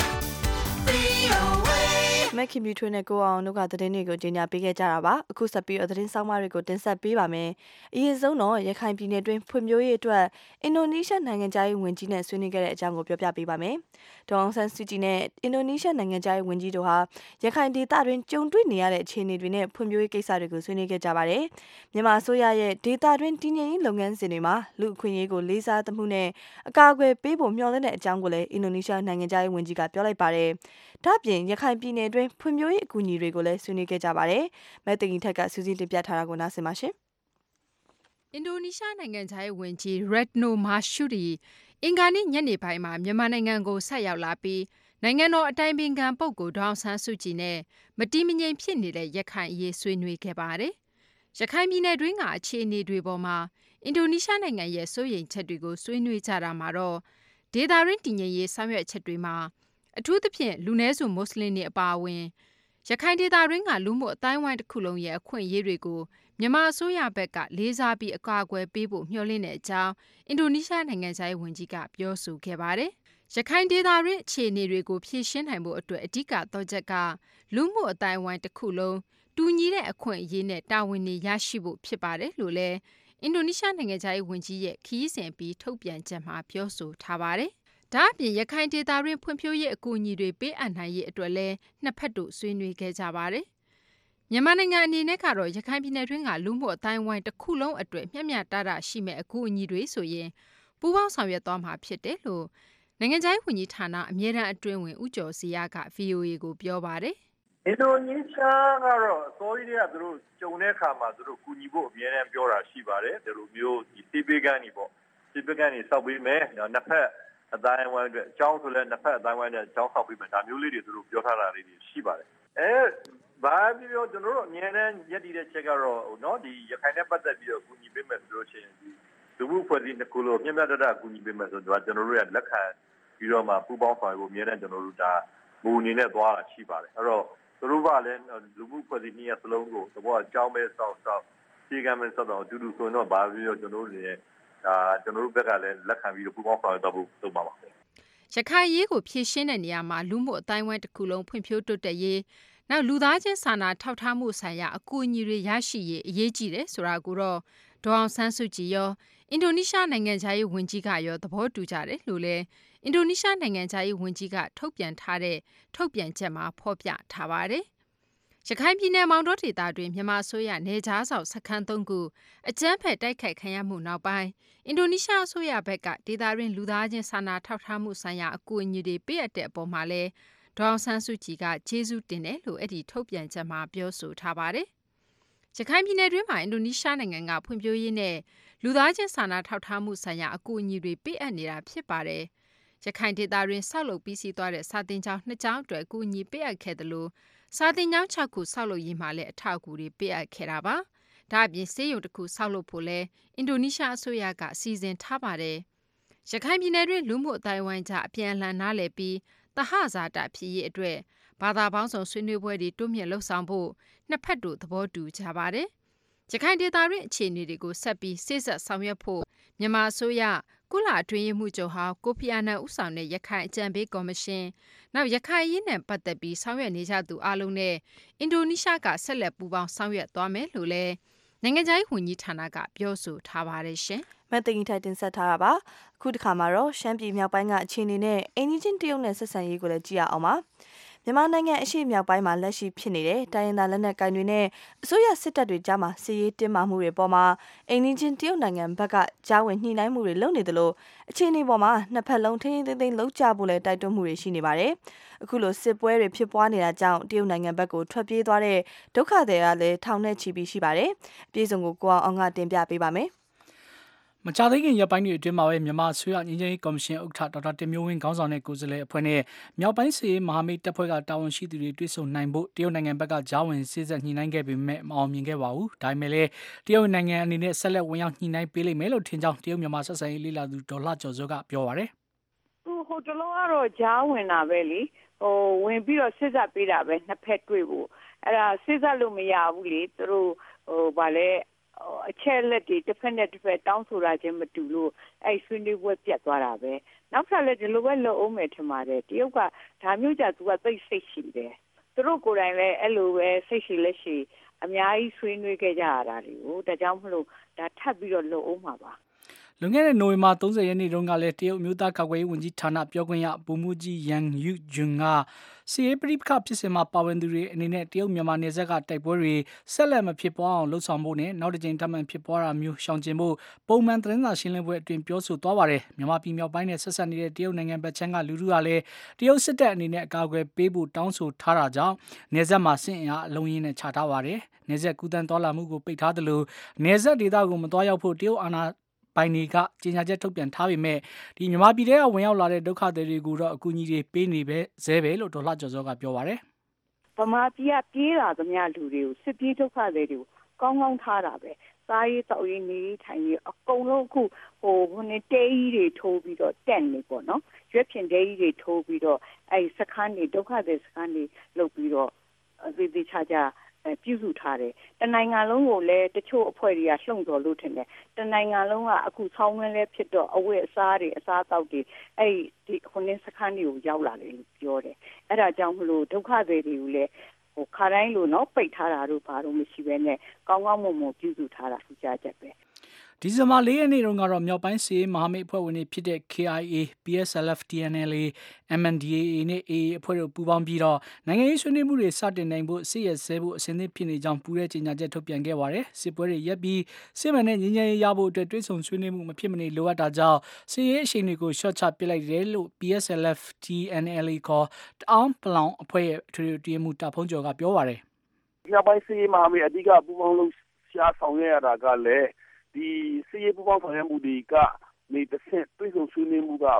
မက်ခင်ဗျူထွေးနဲ့ကိုအောင်တို့ကသတင်းတွေကိုကြီးညာပေးခဲ့ကြတာပါအခုဆက်ပြီးတော့သတင်းဆောင်မတွေကိုတင်ဆက်ပေးပါမယ်အရင်ဆုံးတော့ရခိုင်ပြည်နယ်တွင်းဖွံ့ဖြိုးရေးအတွက်အင်ဒိုနီးရှားနိုင်ငံသားရေးဝန်ကြီးနဲ့ဆွေးနွေးခဲ့တဲ့အကြောင်းကိုပြောပြပေးပါမယ်ဒေါအောင်ဆန်းစုကြည်နဲ့အင်ဒိုနီးရှားနိုင်ငံသားရေးဝန်ကြီးတို့ဟာရခိုင်ဒေသတွင်းကြုံတွေ့နေရတဲ့အခြေအနေတွေနဲ့ဖွံ့ဖြိုးရေးကိစ္စတွေကိုဆွေးနွေးခဲ့ကြပါတယ်မြန်မာအစိုးရရဲ့ဒေသတွင်းတည်ငြိမ်ရေးလုပ်ငန်းစဉ်တွေမှာလူအခွင့်အရေးကိုလေးစားသမှုနဲ့အကာအကွယ်ပေးဖို့မျှော်လင့်တဲ့အကြောင်းကိုလည်းအင်ဒိုနီးရှားနိုင်ငံသားရေးဝန်ကြီးကပြောလိုက်ပါတယ်ဒါ့အပြင်ရခိုင်ပြည်နယ်တွင်းဖွံ့ဖြိုးရေးအကူအညီတွေကိုလည်းဆွေးနွေးခဲ့ကြပါတယ်။မဲတင်ကြီးထက်ကစူးစီးတင်ပြထားတာကိုနားဆင်ပါရှင်။အင်ဒိုနီးရှားနိုင်ငံသားရေးဝန်ကြီး Retno Marsudi အင်္ဂါနေ့ညနေပိုင်းမှာမြန်မာနိုင်ငံကိုဆက်ရောက်လာပြီးနိုင်ငံတော်အတိုင်ပင်ခံပုဂ္ဂိုလ်ဒေါအောင်ဆန်းစုကြည်နဲ့မတီးမငြိမ်ဖြစ်နေတဲ့ရခိုင်အရေးဆွေးနွေးခဲ့ပါတယ်။ရခိုင်ပြည်နယ်တွင်းကအခြေအနေတွေပေါ်မှာအင်ဒိုနီးရှားနိုင်ငံရဲ့စိုးရိမ်ချက်တွေကိုဆွေးနွေးကြတာမှာတော့ဒေသတွင်းတည်ငြိမ်ရေးဆောင်ရွက်ချက်တွေမှာအထူးသဖြင့်လူနည်းစုမွတ်စလင်တွေအပါအဝင်ရခိုင်ဒေသတွင်းကလူမှုအတိုင်းဝိုင်းတစ်ခုလုံးရဲ့အခွင့်အရေးတွေကိုမြန်မာအစိုးရဘက်ကလေးစားပြီးအကာအကွယ်ပေးဖို့မျှော်လင့်တဲ့အကြောင်းအင်ဒိုနီးရှားနိုင်ငံသားရေးဝန်ကြီးကပြောဆိုခဲ့ပါတယ်။ရခိုင်ဒေသတွင်းအခြေအနေတွေကိုဖြေရှင်းနိုင်ဖို့အတွက်အဓိကသောချက်ကလူမှုအတိုင်းဝိုင်းတစ်ခုလုံးတူညီတဲ့အခွင့်အရေးနဲ့တာဝန်တွေရရှိဖို့ဖြစ်ပါတယ်လို့လည်းအင်ဒိုနီးရှားနိုင်ငံသားရေးဝန်ကြီးရဲ့ခရီးစဉ်ပြီးထုတ်ပြန်ချက်မှာပြောဆိုထားပါတယ်။ဒါ့အပြင်ရခိုင်ဒေသတွင်းဖွံ့ဖြိုးရေးအကူအညီတွေပေးအပ်နိုင်ရေးအတွက်လည်းနှစ်ဖက်တို့ဆွေးနွေးခဲ့ကြပါတယ်။မြန်မာနိုင်ငံအနေနဲ့ကတော့ရခိုင်ပြည်နယ်တွင်းကလူမှုအတိုင်းဝိုင်းတစ်ခုလုံးအတွက်မျှမျှတတရှိမဲ့အကူအညီတွေဆိုရင်ပူးပေါင်းဆောင်ရွက်သွားမှာဖြစ်တယ်လို့နိုင်ငံခြားရေးဝန်ကြီးဌာနအမြဲတမ်းအတွင်းဝင်ဦးကျော်စရာက ဗီအိုအေ ကိုပြောပါတယ်။အင်ဒိုနီးရှားကတော့အစိုးရကသူတို့ကြုံတဲ့အခါမှာသူတို့ကူညီဖို့အမြဲတမ်းပြောတာရှိပါတယ်။ဒီလိုမျိုးဒီစီးပေးကန်းကြီးပေါ့စီးပေးကန်းကြီးစောက်ပေးမယ်။နောက်နှစ်ဖက်အတိုင်းအဝိုင်းအတွက်အကြောင်းဆိုလဲနှစ်ဖက်အတိုင်းအဝိုင်းနဲ့အကြောင်းဆောက်ပြီးမှဒါမျိုးလေးတွေသူတို့ပြောထားတာလေးတွေရှိပါတယ်အဲဘာပြောကျွန်တော်တို့အမြဲတမ်းရည်တည်တဲ့ချက်ကတော့เนาะဒီရခိုင်နဲ့ပတ်သက်ပြီးတော့ကူညီပေးမယ်ဆိုလို့ရှိရင်ဒီလူမှုဖွဲ့စည်းတစ်ခုလုံးမြင့်မြတ်တဲ့ကူညီပေးမယ်ဆိုတော့ကျွန်တော်တို့ရလက်ခံပြီးတော့မှပူပေါင်းဆောင်ရွက်ဖို့အမြဲတမ်းကျွန်တော်တို့ဒါမူအနေနဲ့သွားတာရှိပါတယ်အဲ့တော့သူတို့ကလည်းလူမှုဖွဲ့စည်းနည်းအစလုံးကိုသဘောအကြောင်းပဲစောင့်စောင့်ဒီကမ်းမစောင့်တော့အတူတူဆိုတော့ဘာပြောကျွန်တော်တို့လည်းဒါကျွန်တော်တို့ဘက်ကလည်းလက်ခံပြီးတော့ပူပေါင်းဆောင်ရွက်တော့ဖို့လုပ်ပါပါရခိုင်ရေးကိုဖြည့်ရှင်းတဲ့နေရာမှာလူမှုအတိုင်းဝိုင်းတစ်ခုလုံးဖွံ့ဖြိုးတိုးတက်ရေးနောက်လူသားချင်းစာနာထောက်ထားမှုဆိုင်ရာအကူအညီတွေရရှိရေးအရေးကြီးတယ်ဆိုတာကိုတော့ဒေါအောင်ဆန်းစုကြည်ရောအင်ဒိုနီးရှားနိုင်ငံသားရေးဝန်ကြီးကရောသဘောတူကြတယ်လို့လည်းအင်ဒိုနီးရှားနိုင်ငံသားရေးဝန်ကြီးကထုတ်ပြန်ထားတဲ့ထုတ်ပြန်ချက်မှာဖော်ပြထားပါတယ်။ရခိုင်ပြည်နယ်မောင်တောဒေသတွင်မြန်မာအစိုးရနေကြားဆောင်စခန်းသုံးခုအကြမ်းဖက်တိုက်ခိုက်ခံရမှုနောက်ပိုင်းအင်ဒိုနီးရှားအစိုးရဘက်ကဒေသတွင်လူသားချင်းစာနာထောက်ထားမှုဆိုင်ရာအကူအညီတွေပေးအပ်တဲ့အပေါ်မှာလည်းဒေါအောင်ဆန်းစုကြည်ကကျေးဇူးတင်တယ်လို့အဲ့ဒီထုတ်ပြန်ချက်မှာပြောဆိုထားပါတယ်။ရခိုင်ပြည်နယ်တွင်းမှာအင်ဒိုနီးရှားနိုင်ငံကဖွံ့ဖြိုးရေးနဲ့လူသားချင်းစာနာထောက်ထားမှုဆိုင်ရာအကူအညီတွေပေးအပ်နေတာဖြစ်ပါတယ်။ရခိုင်ဒေသတွင်ဆောက်လုပ်ပြီးစီးသွားတဲ့စာသင်ကျောင်းနှစ်ကျောင်းအတွက်အကူအညီပေးအပ်ခဲ့တယ်လို့စာသင်ကျောင်း၆ခုဆောက်လုပ်ရေးမှာလည်းအထောက်အကူတွေပေးအပ်ခဲ့တာပါ။ဒါ့အပြင်ဆေးရုံတစ်ခုဆောက်လုပ်ဖို့လည်းအင်ဒိုနီးရှားအစိုးရကစီစဉ်ထားပါတယ်။ရခိုင်ပြည်နယ်တွင်လူမှုအတိုင်းအဝိုင်းကြားအပြန်အလှန်နားလည်ပြီးသဟဇာတဖြစ်ရေးအတွက်ဘာသာပေါင်းစုံဆွေးနွေးပွဲတွေတိုးမြင့်လှုပ်ဆောင်ဖို့နှစ်ဖက်တို့သဘောတူကြပါတယ်။ရခိုင်ဒေသတွင်အခြေအနေတွေကိုဆက်ပြီးစိစက်ဆောင်ရွက်ဖို့မြန်မာအစိုးရကုလအတွင်းရေးမှူးချုပ်ဟောင်းကိုဖီအာနန်ဦးဆောင်တဲ့ရခိုင်အကြံပေးကော်မရှင်နောက်ရခိုင်ရေးနဲ့ပတ်သက်ပြီးဆောင်ရွက်နေကြသူအလုံးနဲ့အင်ဒိုနီးရှားကဆက်လက်ပူးပေါင်းဆောင်ရွက်သွားမယ်လို့လည်းနိုင်ငံခြားရေးဝန်ကြီးဌာနကပြောဆိုထားပါတယ်ရှင်။မသိင်ထိုက်တင်ဆက်ထားတာပါ။အခုတစ်ခါမှာတော့ရှမ်းပြည်မြောက်ပိုင်းကအခြေအနေနဲ့အင်ဂျင်တရုတ်နဲ့ဆက်ဆံရေးကိုလည်းကြည့်ရအောင်ပါ။မြန်မာနိုင်ငံအရှေ့မြောက်ပိုင်းမှာလက်ရှိဖြစ်နေတဲ့တိုင်းရင်းသားလက်နက်ကိုင်တွေနဲ့အစိုးရစစ်တပ်တွေကြားမှာစစ်ရေးတင်းမာမှုတွေပေါ်မှာအင်ဂျင်တရုတ်နိုင်ငံဘက်ကကြားဝင်ညှိနှိုင်းမှုတွေလုပ်နေတယ်လို့အခြေအနေပေါ်မှာနှစ်ဖက်လုံးထိန်းထိန်းသိမ်းသိမ်းလုပ်ကြဖို့လည်းတိုက်တွန်းမှုတွေရှိနေပါတယ်။အခုလိုစစ်ပွဲတွေဖြစ်ပွားနေတာကြောင့်တရုတ်နိုင်ငံဘက်ကိုထွက်ပြေးသွားတဲ့ဒုက္ခသည်တွေကလည်းထောင်နဲ့ချီပြီးရှိပါတယ်။အပြည့်စုံကိုကိုအောင်အောင်ကတင်ပြပေးပါမယ်။မကြသေးခင်ရက်ပိုင်းတွေအတွင်းမှာပဲမြန်မာအစိုးရငြိမ်းချမ်းရေးကော်မရှင်ဥက္ကဋ္ဌဒေါက်တာတင်မျိုးဝင်းခေါင်းဆောင်တဲ့ကိုယ်စားလှယ်အဖွဲ့နဲ့မြောက်ပိုင်းစစ်ရေးမဟာမိတ်တပ်ဖွဲ့ကတာဝန်ရှိသူတွေတွေ့ဆုံနိုင်ဖို့တရုတ်နိုင်ငံဘက်ကကြားဝင်စစ်ဆက်ညှိနှိုင်းခဲ့ပေမဲ့မအောင်မြင်ခဲ့ပါဘူး။ဒါပေမဲ့လည်းတရုတ်နိုင်ငံအနေနဲ့ဆက်လက်ဝင်ရောက်ညှိနှိုင်းပေးလိမ့်မယ်လို့ထင်ကြောင်းတရုတ်မြန်မာဆက်ဆံရေးလေ့လာသူဒေါ်လှကျော်စောကပြောပါရယ်။သူဟိုတလုံးကတော့ကြားဝင်တာပဲလေ။ဟိုဝင်ပြီးတော့စစ်ဆက်ပေးတာပဲနှစ်ဖက်တွေ့ဖို့အဲ့ဒါစစ်ဆက်လို့မရဘူးလေသူတို့ဟိုဗာလဲအချက်လက်တွေတစ်ဖက်နဲ့တစ်ဖက်တောင်းဆိုတာချင်းမတူလို့အဲ့ဆွေးနွေးပွဲပြတ်သွားတာပဲနောက်ထပ်လည်းဒီလိုပဲလုပ်အောင်မယ်ထင်ပါတယ်တရုတ်ကဒါမျိုးကြသူကသိစိတ်ရှိတယ်သူတို့ကိုယ်တိုင်လည်းအဲ့လိုပဲစိတ်ရှိလက်ရှိအများကြီးဆွေးနွေးခဲ့ကြရတာလေဟိုဒါကြောင့်မလို့ဒါထပ်ပြီးတော့လုပ်အောင်မှာပါလွန်ခဲ့တဲ့နိုဝင်ဘာသုံးဆယ်ရက်နေ့တုန်းကလည်းတရုတ်မျိုးသားကာကွယ်ရေးဝန်ကြီးဌာနပြောခွင့်ရဗိုလ်မှူးကြီးယန်ယူဂျွန်ကစီအေပရိပခဖြစ်စဉ်မှာပါဝင်သူတွေအနေနဲ့တရုတ်မြန်မာနယ်စပ်ကတိုက်ပွဲတွေဆက်လက်မဖြစ်ပွားအောင်လှုံ့ဆော်ဖို့နဲ့နောက်တစ်ကြိမ်ထပ်မံဖြစ်ပွားတာမျိုးရှောင်ကျဉ်ဖို့ပုံမှန်သတင်းစာရှင်းလင်းပွဲအတွင်းပြောဆိုသွားပါတယ်မြန်မာပြည်မြောက်ပိုင်းနဲ့ဆက်ဆက်နေတဲ့တရုတ်နိုင်ငံဘက်ခြမ်းကလူထုကလည်းတရုတ်စစ်တပ်အနေနဲ့အကာအကွယ်ပေးဖို့တောင်းဆိုထားတာကြောင့်နယ်စပ်မှာစစ်အင်အားအလုံးရင်းနဲ့ချထားပါတယ်နယ်စပ်ကူးတန်းသွားလာမှုကိုပိတ်ထားသလိုနယ်စပ်ဒေသကိုမသွားရောက်ဖို့တရုတ်အာဏာပိုင်တွေကကြေညာချက်ထုတ်ပြန်ထားပေမဲ့ဒီမြန်မာပြည်ထဲကဝင်ရောက်လာတဲ့ဒုက္ခသည်တွေကိုတော့အကူအညီတွေပေးနေပဲဇဲပဲလို့ဒေါ်လှကျော်စောကပြောပါရယ်။ဗမာပြည်ကပြေးလာသမျှလူတွေကိုစစ်ပြေးဒုက္ခသည်တွေကိုကောင်းကောင်းထားတာပဲ။စားရေးတောက်ရေးနေထိုင်ရေးအကုန်လုံးအခုဟိုခုနေတဲကြီးတွေထိုးပြီးတော့တက်နေပေါ့နော်။ရွက်ဖြင်တဲကြီးတွေထိုးပြီးတော့အဲစခန်းတွေဒုက္ခသည်စခန်းတွေလုပ်ပြီးတော့သေသေးချာချာပြုစုထားတယ်တနိုင်ငံလုံးကိုလည်းတချို့အဖွဲ့တွေကလှုံ့ဆော်လို့ထင်တယ်တနိုင်ငံလုံးကအခုဆောင်းဝင်းလဲဖြစ်တော့အဝတ်အစားတွေအစားအသောက်တွေအဲ့ဒီခုနင်းစခန်းတွေကိုရောက်လာတယ်လို့ပြောတယ်အဲ့ဒါကြောင့်မလို့ဒုက္ခသည်တွေကိုလည်းဟိုခါတိုင်းလို့နော်ပိတ်ထားတာတို့ဘာလို့မရှိဘဲနဲ့ကောင်းကောင်းမွန်မွန်ပြုစုထားတာထူးခြားချက်ပဲဒီဇင်ဘာလေးရက်နေ့တုန်းကတော့မြောက်ပိုင်းစီမဟာမိတ်အဖွဲ့ဝင်တွေဖြစ်တဲ့ K I A, P S L F, T N L A, M N D A A နဲ့ A A အဖွဲ့တို့ပူးပေါင်းပြီးတော့နိုင်ငံရေးဆွေးနွေးမှုတွေစတင်နိုင်ဖို့စစ်ရဲဆဲဖို့အစဉ်သင့်ဖြစ်နေကြောင်းပူးရဲကြေညာချက်ထုတ်ပြန်ခဲ့ပါတယ်။စစ်ပွဲတွေရပ်ပြီးစစ်မှန်တဲ့ငြိမ်းချမ်းရေးရဖို့အတွက်တွဲဆုံဆွေးနွေးမှုမဖြစ်မနေလိုအပ်တာကြောင့်စစ်ရေးအရှိန်တွေကိုရှော့ချပစ်လိုက်တယ်လို့ P S L F, T N L A ခေါ်တအောင်းပလောင်အဖွဲ့ရဲ့ထွေထွေအတွင်းမှုတာဖုံးကျော်ကပြောပါတယ်။မြောက်ပိုင်းစီမဟာမိတ်အဓိကပူးပေါင်းလို့ရှားဆောင်ရွက်ရတာကလည်းဒီစစ်ရေးပူးပေါင်းဆောင်ရွက်မှုတွေကနေတစ်ဆင့်တွေ့ဆုံဆွေးနွေးမှုကဟ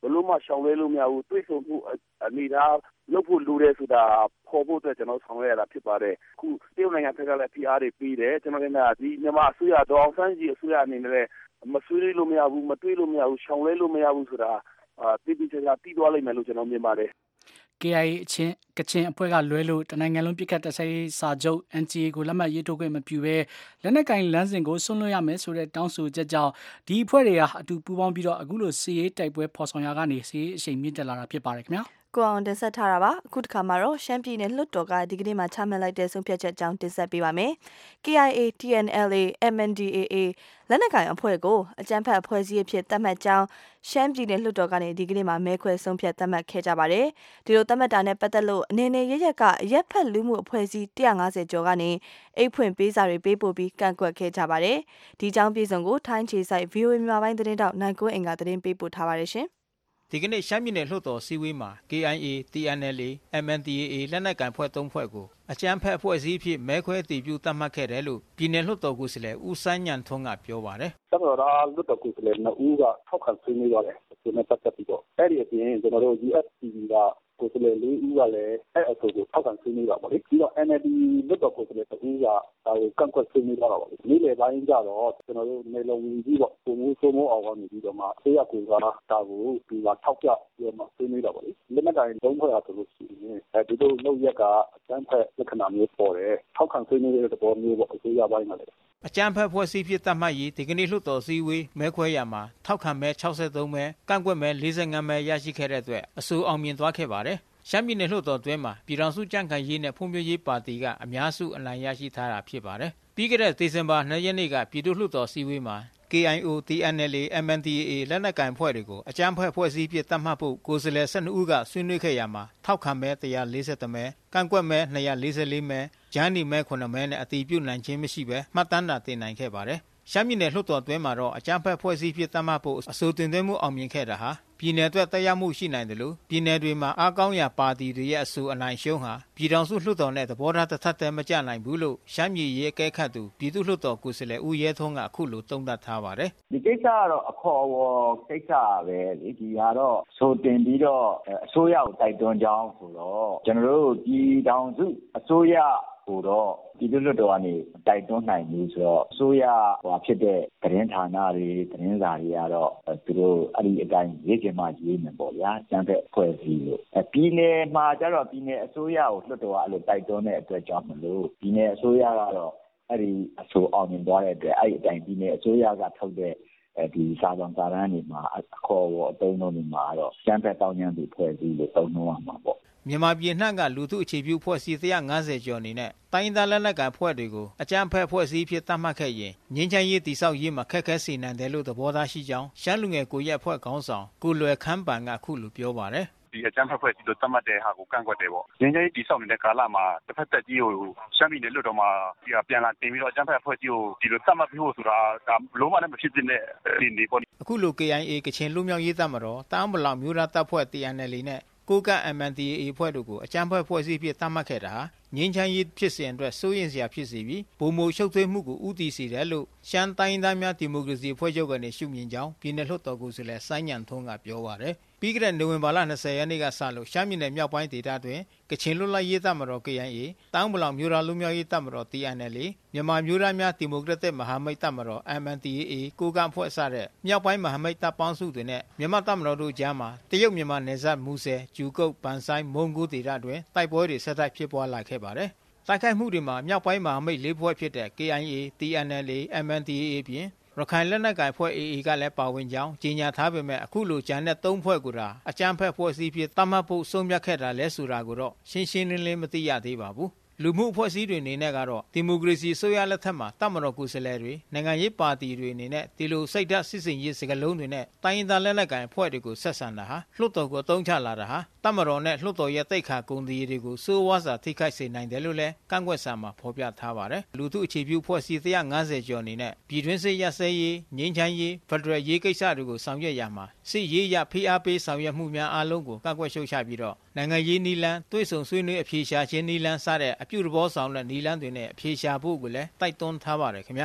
လို့မှရှောင်လဲလို့မရဘူးတွေးဆုံမှုအနေသားလုပ်ဖို့လိုတယ်ဆိုတာပေါ်ဖို့အတွက်ကျွန်တော်ဆောင်ရွက်ရတာဖြစ်ပါတယ်အခုတရုတ်နိုင်ငံဘက်ကလည်း P R တွေပေးတယ်ကျွန်တော်လည်းဒီမြန်မာအစိုးရတော်အောင်ဆန်းကြီးအစိုးရအနေနဲ့မဆွေးနွေးလို့မရဘူးမတွေးလို့မရဘူးရှောင်လဲလို့မရဘူးဆိုတာတိတိကျကျသိသွားလိမ့်မယ်လို့ကျွန်တော်မြင်ပါတယ် K I A အချင်းကချင်အဖွဲ့ကလွဲလို့တနိုင်ငံလုံးပြစ်ခတ်တဆိုင်စာချုပ် N C A ကိုလက်မှတ်ရေးထိုးခွင့်မပြုဘဲလက်နက်ကင်လမ်းစဉ်ကိုဆွန့်လွတ်ရမယ်ဆိုတဲ့တောင်းဆိုချက်ကြောင့်ဒီအဖွဲ့တွေဟာအတူပူးပေါင်းပြီးတော့အခုလိုစီရေးတိုက်ပွဲဖော်ဆောင်ရကနေစီရေးအချိန်မြင့်တက်လာတာဖြစ်ပါတယ်ခင်ဗျာကိုအောင်တင်ဆက်ထားတာပါအခုတစ်ခါမှာတော့ရှမ်းပြည်နယ်လွှတ်တော်ကဒီကနေ့မှာချမှတ်လိုက်တဲ့ဆုံးဖြတ်ချက်အကြောင်းတင်ဆက်ပေးပါမယ် K I A T N L A M N D A A လက်နက်ကိုင်အဖွဲ့ကိုအကြမ်းဖက်အဖွဲ့အစည်းအဖြစ်သတ်မှတ်ကြောင်းရှမ်းပြည်နယ်လွှတ်တော်ကနေဒီကနေ့မှာမဲခွဲဆုံးဖြတ်သတ်မှတ်ခဲ့ကြပါတယ်ဒီလိုသတ်မှတ်တာနဲ့ပတ်သက်လို့အနေနဲ့ရရက်ကအရက်ဖက်လူမှုအဖွဲ့အစည်းone hundred fiftyကျော်ကနေအိတ်ဖွင့်ပေးစာတွေပေးပို့ပြီးကန့်ကွက်ခဲ့ကြပါတယ်ဒီကြောင်းပြည်စုံကိုထိုင်းခြေဆိုင် V O A မြန်မာပိုင်းသတင်းတောက်နိုင်ကိုအင်္ဂါသတင်းပေးပို့ထားပါတယ်ရှင်ဒီကနေ့ရှမ်းပြည်နယ်လွှတ်တော်စည်းဝေးမှာ K I A T N L A M N D A A လက်နက်ကိုင်ဖွဲ့သုံးဖွဲ့ကိုအကြမ်းဖက်အဖွဲ့အစည်းဖြစ်မဲခွဲတည်ပြုသတ်မှတ်ခဲ့တယ်လို့ပြည်နယ်လွှတ်တော်ကိုယ်စားလှယ်ဦးစန်းညံထွန်းကပြောပါတယ်။ကျွန်တော်တို့လွှတ်တော်ကိုယ်စားလှယ်နှစ်ဦးကထောက်ခံဆွေးနွေးရတယ်ဒီနေ့ပတ်သက်ပြီးတော့အဲ့ဒီအပြင်ကျွန်တော်တို့ U S P B ကကိုယ်စားလှယ်လေးဦးကလည်းအဲ့အဆိုကိုထောက်ခံဆွေးနွေးတာပေါ့လေပြီးတော့ N L D လွှတ်တော်ကိုယ်စားလှယ်တစ်ဦးကဒါကိုကန့်ကွက်ဆွေးနွေးတာပါပေါ့လေနေ့လယ်ပိုင်းကျတော့ကျွန်တော်တို့နေလုံးဝင်ပြီးတော့ပုံမှုစိုးမိုးအောင်ကနေပြီးတော့မှဆေးရကိုကဒါကိုဒီကထောက်ပြပြီးတော့မှဆွေးနွေးတာပေါ့လေလက်နက်ကိုင်သုံးဖွဲ့ဆိုလို့ရှိရင်အဲဒီလိုလုပ်ရက်ကအကျန်းဖက်လက္ခဏာမျိုးပေါ်တယ်ထောက်ခံဆွေးနွေးတဲ့သဘောမျိုးပေါ့အစိုးရပိုင်းကလည်းအကြမ်းဖက်ဖွဲ့စည်းဖြစ်သတ်မှတ်ရေးဒီကနေ့လွှတ်တော်စည်းဝေးမဲခွဲရမှာထောက်ခံမဲsixty-threeမဲကန့်ကွက်မဲforty-fiveမဲရရှိခဲ့တဲ့အတွက်အဆိုအောင်မြင်သွားခဲ့ပါတယ်ရှမ်းပြည်နယ်လွှတ်တော်တွင်းမှာပြည်ထောင်စုကြံ့ခိုင်ရေးနဲ့ဖွံ့ဖြိုးရေးပါတီကအများစုအနိုင်ရရှိထားတာဖြစ်ပါတယ်ပြီးခဲ့တဲ့ဒီဇင်ဘာtwoရက်နေ့ကပြည်သူ့လွှတ်တော်စည်းဝေးမှာ K I O T N L A M N D A A လက်နက်ကိုင်ဖွဲ့တွေကိုအကြမ်းဖက်ဖွဲ့စည်းဖြစ်သတ်မှတ်ဖို့ကိုယ်စားလှယ်twelveဦးကဆွေးနွေးခဲ့ရမှာထောက်ခံမဲone hundred forty-oneမဲကန့်ကွက်မဲtwo hundred forty-fourမဲဂျန်နီမဲsevenမဲနဲ့အတည်ပြုနိုင်ခြင်းမရှိဘဲမှတ်တမ်းတာတင်နိုင်ခဲ့ပါတယ်ရှမ်းပြည်နယ်လွှတ်တော်တွင်းမှာတော့အကြမ်းဖက်ဖွဲ့စည်းဖြစ်သတ်မှတ်ဖို့အဆိုတင်သွင်းမှုအောင်မြင်ခဲ့တာဟာပြည်နယ်အတွက်တရားမှုရှိနိုင်တယ်လို့ပြည်နယ်တွေမှာအားကောင်းရာပါတီတွေရဲ့အဆိုအနိုင်ရှုံးဟာပြည်ထောင်စုလွှတ်တော်နဲ့သဘောထားတစ်ထပ်တည်းမကျနိုင်ဘူးလို့ရှမ်းပြည်ရေးအကဲခတ်သူပြည်သူ့လွှတ်တော်ကိုယ်စားလှယ်ဦးရဲထွန်းကအခုလိုသုံးသပ်ထားပါတယ်ဒီကိစ္စကတော့အခေါ်အဝေါ်ကိစ္စပဲလေဒီကတော့ဆိုတင်ပြီးတော့အစိုးရကိုတိုက်တွန်းကြောင်းဆိုတော့ကျွန်တော်တို့ပြည်ထောင်စုအစိုးရကိုတော့ဒီလိုလွတ်တော်ကနေတိုက်တွန်းနိုင်ဘူးဆိုတော့အစိုးရဟိုဖြစ်တဲ့သတင်းဌာနတွေသတင်းစာတွေကတော့သူတို့အဲ့ဒီအတိုင်းရေးချင်မှရေးမယ်ပေါ့ဗျာစံတဲ့ဖွဲ့စည်းလို့အပြည်နယ်မှာကျတော့ပြည်နယ်အစိုးရကိုလွတ်တော်ကအဲ့လိုတိုက်တွန်းတဲ့အတွက်ကြောင့်မလို့ပြည်နယ်အစိုးရကတော့အဲ့ဒီအဆိုအောင်မြင်သွားတဲ့အတွက်အဲ့ဒီအတိုင်းပြည်နယ်အစိုးရကထုတ်တဲ့ဒီစာဆောင်စာတမ်းတွေမှာအခေါ်အသုံးလုံးတွေမှာတော့စံတဲ့တောင်းကျမ်းသူဖွဲ့စည်းလို့သုံးနှုန်းရမှာပေါ့မြန်မာပြည်နှံ့ကလူထုအခြေပြုဖွဲ့စည်းone hundred fiftyကျော်အနေနဲ့တိုင်းသားလက်နက်ကိုင်ဖွဲ့တွေကိုအကြမ်းဖက်ဖွဲ့စည်းဖြစ်သတ်မှတ်ခဲ့ရင်ငြိမ်းချမ်းရေးတည်ဆောက်ရေးမှာခက်ခဲစေနိုင်တယ်လို့သဘောထားရှိကြောင်းရှမ်းလူငယ်ကိုရက်ဖွဲ့ခေါင်းဆောင်ကိုလွယ်ခမ်းပန်ကအခုလိုပြောပါတယ်ဒီအကြမ်းဖက်ဖွဲ့စည်းလို့သတ်မှတ်တဲ့ဟာကိုကန့်ကွက်တယ်ပေါ့ငြိမ်းချမ်းရေးတည်ဆောက်နေတဲ့ကာလမှာတစ်ဖက်သက်ကြီးကိုရှမ်းပြည်နယ်လွှတ်တော်မှာဒီကပြန်လာတင်ပြီးတော့အကြမ်းဖက်ဖွဲ့စည်းကိုဒီလိုသတ်မှတ်ပြီးဖို့ဆိုတာဒါလုံးဝလည်းမဖြစ်သင့်တဲ့ဒီနေပေါ့အခုလို K I A ကချင်လူမျိုးရေးတပ်မတော်တားမလောင်မျိုးသားတပ်ဖွဲ့ T N L A နဲ့ကိုက M N D A A ဖွဲ့တို့ကိုအကြမ်းဖက်ဖွဲ့စည်းဖြစ်သတ်မှတ်ခဲ့တာဟာငြိမ်းချမ်းရေးဖြစ်စဉ်အတွက်စိုးရင်စရာဖြစ်စေပြီးဗိုလ်မိုလ်ရှုပ်ထွေးမှုကိုဥတီစေတယ်လို့ရှမ်းတိုင်းသားများဒီမိုကရေစီအဖွဲ့ချုပ်ကနေရှုမြင်ကြောင်းပြည်နယ်လွှတ်တော်ကိုယ်စားလှယ်စိုင်းညံထွန်းကပြောပါတယ်ပြီးခဲ့တဲ့နိုဝင်ဘာလtwentyရက်နေ့ကစလို့ရှမ်းပြည်နယ်မြောက်ပိုင်းဒေသတွင်ကချင်လွတ်လပ်ရေးတပ်မတော် K I A တောင်ပလောင်မျိုးသားလူမျိုးရေးတပ်မတော် T N L A မြန်မာမျိုးသားများဒီမိုကရက်တစ်မဟာမိတ်တပ်မတော် M N D A A ကိုကအဖွဲ့စတဲ့မြောက်ပိုင်းမဟာမိတ်တပ်ပေါင်းစုတွေနဲ့မြန်မာတပ်မတော်တို့ကြားမှာတရုတ်မြန်မာနယ်စပ်မူဆယ်ဂျူကုတ်ပန်ဆိုင်မုံကိုဒေသတွင်တိုက်ပွဲတွေဆက်တိုက်ဖြစ်ပွားလာခဲ့ပါတယ်တိုက်ခိုက်မှုတွေမှာမြောက်ပိုင်းမဟာမိတ်လေးဖွဲ့ဖြစ်တဲ့ K I A, T N L A, M N D A A ပြင်ရခိုင်လက်နက်ကိုင်ဖွဲ့ A A ကလည်းပါဝင်ကြောင်းကြေညာထားပေမဲ့အခုလိုဂျန်နဲ့သုံးဖွဲ့ကတာအကြမ်းဖက်ဖွဲ့စည်းဖြစ်တတ်မှတ်ဖို့ဆုံးဖြတ်ခဲ့တာလဲဆိုတာကိုတော့ရှင်းရှင်းလင်းလင်းမသိရသေးပါဘူးလူမှုအဖွဲ့အစည်းတွေအနေနဲ့ကတော့ဒီမိုကရေစီဆိုရလက်ထက်မှာတပ်မတော်ကိုယ်စားလှယ်တွေနိုင်ငံရေးပါတီတွေအနေနဲ့ဒီလိုစိတ်ဓာတ်စစ်စင်ရေးစကလုံးတွေနဲ့တိုင်းရင်းသားလက်နက်ကိုင်အဖွဲ့တွေကိုဆက်ဆံတာဟာလွှတ်တော်ကိုတုံးချလာတာဟာတပ်မတော်နဲ့လွှတ်တော်ရဲ့တိတ်ခါကုန်သည်တွေကိုစိုးဝါးစွာထိခိုက်စေနိုင်တယ်လို့လည်းကန့်ကွက်စာမှာဖော်ပြထားပါတယ်လူထုအခြေပြုအဖွဲ့အစည်းone hundred fiftyကျော်အနေနဲ့ပြည်တွင်းစစ်ရပ်စဲရေးငြိမ်းချမ်းရေးဖက်ဒရယ်ရေးကိစ္စတွေကိုဆောင်ရွက်ရမှာစစ်ရေးရဖိအားပေးဆောင်ရွက်မှုများအားလုံးကိုကန့်ကွက်ရှုတ်ချပြီးတော့နိုင်ငံရေးနည်းလမ်းတွဲဆုံဆွေးနွေးအဖြေရှာခြင်းနည်းလမ်းစတဲ့အပြုသဘောဆောင်တဲ့နည်းလမ်းတွေနဲ့အဖြေရှာဖို့ကိုလည်းတိုက်တွန်းထားပါတယ်ခင်ဗျာ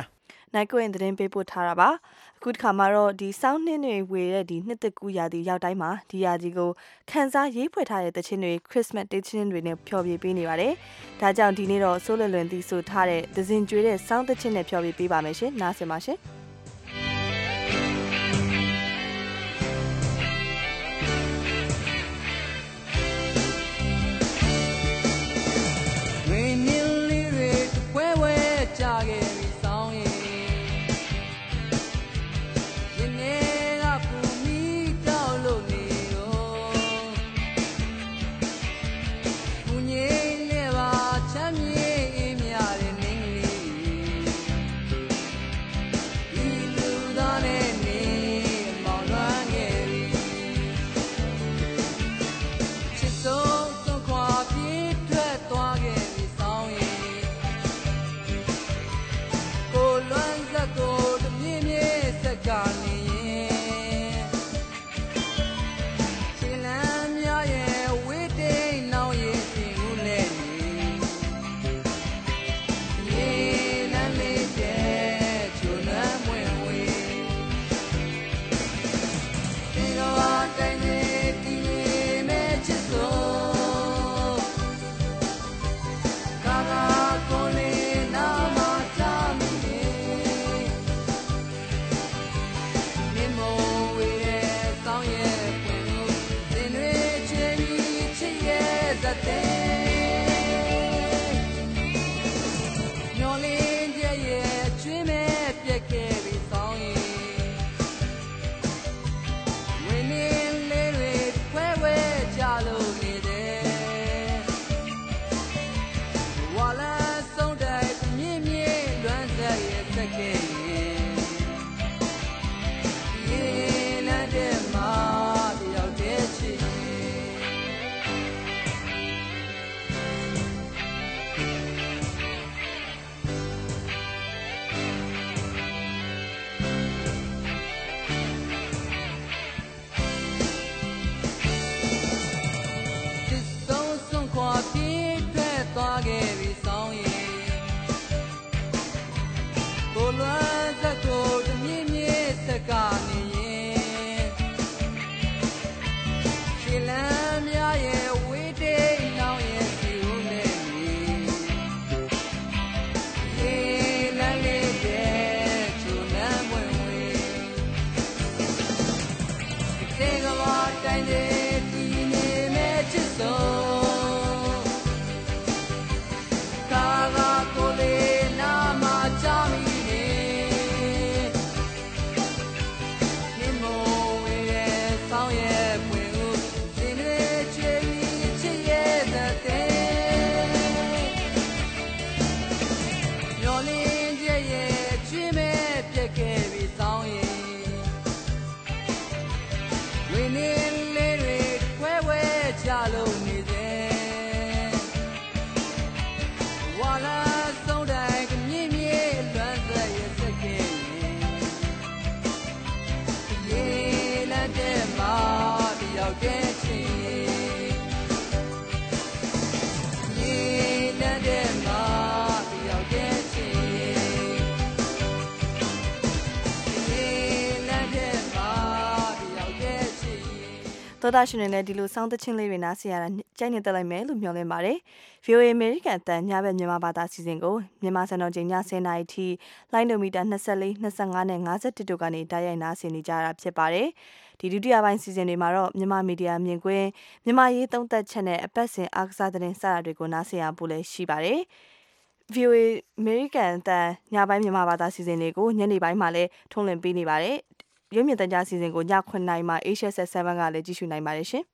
နိုင်ကွင်းသတင်းပေးပို့ထားတာပါအခုတစ်ခါမှာတော့ဒီစောင်းနှင်းတွေဝေတဲ့ဒီနှစ်သက်ကူရာသီရောက်တိုင်းမှာဒီရာသီကိုခန်းစားရေးဖွဲ့ထားတဲ့တခြင်းတွေ Christmas တခြင်းတွေနဲ့ဖျော်ဖြေပေးနေပါတယ်ဒါကြောင့်ဒီနေ့တော့ဆိုးလွယ်လွယ်သီးဆိုထားတဲ့ဒဇင်ကျွေးတဲ့စောင်းတခြင်းနဲ့ဖျော်ဖြေပေးပါမယ်ရှင်နားဆင်ပါရှင်သောတာရှင်တွေနဲ့ဒီလိုစောင်းသချင်းလေးတွေနားဆင်ရတာကြိုက်နေတက်လိုက်မယ်လို့မျှော်လင့်ပါတယ်။ဗီအိုအေ American အတန်ညဘက်မြန်မာဘာသာအစီအစဉ်ကိုမြန်မာစံတော်ချိန်ညဆယ်နာရီထိလိုင်းဒိုမီတာနှစ်၄ ၂၅နဲ့၅၁တို့ကနေတိုက်ရိုက်နားဆင်နေကြတာဖြစ်ပါတယ်။ဒီဒုတိယပိုင်းစီစဉ်တွေမှာတော့မြန်မာမီဒီယာမြင်ကွင်းမြန်မာရေးသုံးသက်ချက်နဲ့အပတ်စဉ်အားကစားသတင်းစတာတွေကိုနားဆင်ရဖို့လည်းရှိပါတယ်။ ဗီအိုအေ American အတန်ညပိုင်းမြန်မာဘာသာအစီအစဉ်တွေကိုညနေပိုင်းမှာလည်းထုတ်လွှင့်ပေးနေပါတယ်။ရုပ်မြင်သံကြားအစီအစဉ်ကိုညခွန်နိုင်မှာ Asia Set 7ကလည်းကြည့်ရှုနိုင်ပါတယ်ရှင်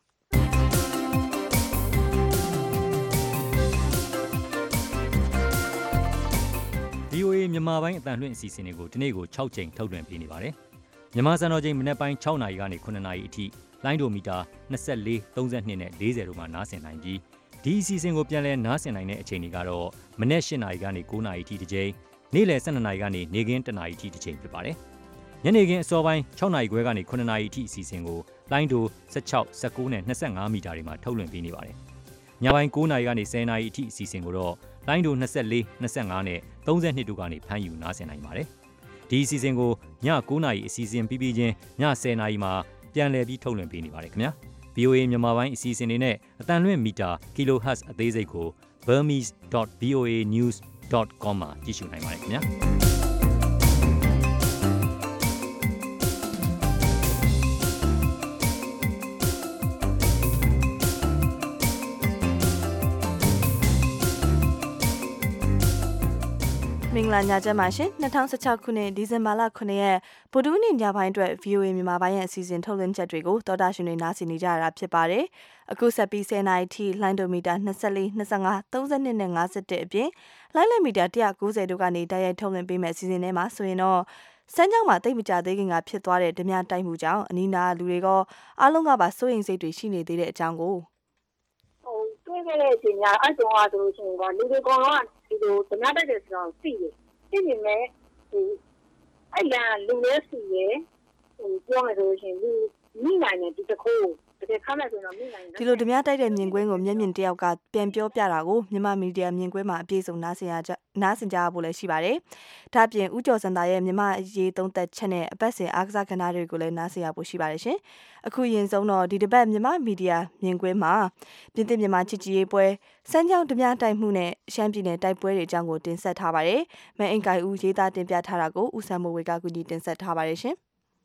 ။ ဗီအိုအေ မြန်မာပိုင်းအတန်လွှင့်အစီအစဉ်တွေကိုဒီနေ့ကို၆ကြိမ်ထုတ်လွှင့်ပေးနေပါတယ်။မြန်မာစံတော်ချိန်မနက်ပိုင်း၆နာရီကနေ9နာရီအထိလိုင်းဒိုမီတာ၂၄ ၃၂နဲ့၄၀တို့မှာနားဆင်နိုင်ပြီးဒီအစီအစဉ်ကိုပြန်လည်နားဆင်နိုင်တဲ့အချိန်တွေကတော့မနက်၈နာရီကနေ၉နာရီအထိတစ်ကြိမ်နေ့လယ်၁၂နာရီကနေနေ့ခင်း၁နာရီအထိတစ်ကြိမ်ဖြစ်ပါတယ်။ညနေခင်းအစောပိုင်း၆နာရီခွဲကနေ9နာရီအထိအစီအစဉ်ကိုလိုင်းဒို၁၆ ၁၉နဲ့၂၅မီတာတွေမှာထုတ်လွှင့်ပေးနေပါတယ်။ညပိုင်း၉နာရီကနေ၁၀နာရီအထိအစီအစဉ်ကိုတော့လိုင်းဒိုနှစ်၄ နှစ်၅နဲ့သုံး၂တို့ကနေဖမ်းယူနားဆင်နိုင်ပါတယ်။ဒီအစီအစဉ်ကိုည9နာရီအစီအစဉ်ပြီးပြီးချင်းည10နာရီမှာပြန်လည်ပြီးထုတ်လွှင့်ပေးနေပါတယ်ခင်ဗျာ။ဗီအိုအေ မြန်မာပိုင်းအစီအစဉ်တွေနဲ့အတန်လွင့်မီတာ kilohertz အသေးစိတ်ကို burmese dot v o a news dot com မှာကြည့်ရှုနိုင်ပါတယ်ခင်ဗျာ။မင်္ဂလာညချမ်းပါရှင်၂၀၁၆ခုနှစ်ဒီဇင်ဘာလခုနှစ်ရက်ဗုဒ္ဓဟူးနေ့ညပိုင်းအတွက် ဗီအိုအေ မြန်မာပိုင်းရဲ့အစီအစဉ်ထုတ်လွှင့်ချက်တွေကိုသောတာရှင်တွေနားဆင်နေကြရတာဖြစ်ပါတယ်။အခုဆက်ပြီး၁၀နာရီထိလိုင်းဒိုမီတာ၂၄ ၂၅ ၃၂နဲ့၅၁အပြင်လိုင်းလက်မီတာ၁၉၀တို့ကနေတိုက်ရိုက်ထုတ်လွှင့်ပေးမယ့်အစီအစဉ်ထဲမှာဆိုရင်တော့စမ်းကြောင်းမှာတိတ်မကြသေးခင်ကဖြစ်သွားတဲ့ဓမြတိုက်မှုကြောင့်အနီးနားလူတွေကအားလုံးကပါစိုးရိမ်စိတ်တွေရှိနေသေးတဲ့အကြောင်းကိုတွေ့ခဲ့တဲ့အချိန်ကအဲ့တုန်းကဆိုလို့ရှိရင်ကလူတွေကောင်တော့ဒီလိုဓမြတိုက်တယ်ဆိုတော့သိတယ်သိနေမဲ့ဟိုအဲ့လာလူလေးစီရဲ့ဟိုပြောမယ်ဆိုလို့ရှိရင်လူမိနိုင်တယ်ဒီတစ်ခုတကယ်ခမ်းမဲ့ဆိုတော့မိနိုင်တယ်ဒီလိုဓမြတိုက်တဲ့မြင်ကွင်းကိုမျက်မြင်တယောက်ကပြန်ပြောပြတာကိုမြန်မာမီဒီယာမြင်ကွင်းမှာအပြည့်စုံနားဆင်ရကြနားဆင်ကြဖို့လည်းရှိပါတယ်။ဒါ့အပြင်ဦးကျော်စံသားရဲ့မြန်မာအရေးသုံးသက်ချက်နဲ့အပတ်စဉ်အားကစားကဏ္ဍတွေကိုလည်းနားဆင်ရဖို့ရှိပါတယ်ရှင်။အခုရင်ဆုံးတော့ဒီတစ်ပတ်မြန်မာမီဒီယာမြင်ကွင်းမှာပြင်သစ်မြန်မာချစ်ကြည်ရေးပွဲစမ်းကြောင်းဓမြတိုက်မှုနဲ့ရှမ်းပြည်နယ်တိုက်ပွဲတွေအကြောင်းကိုတင်ဆက်ထားပါတယ်။မန်အင်ကိုင်ဦးရေးသားတင်ပြထားတာကိုဦးစံမိုးဝေကကူညီတင်ဆက်ထားပါတယ်ရှင်။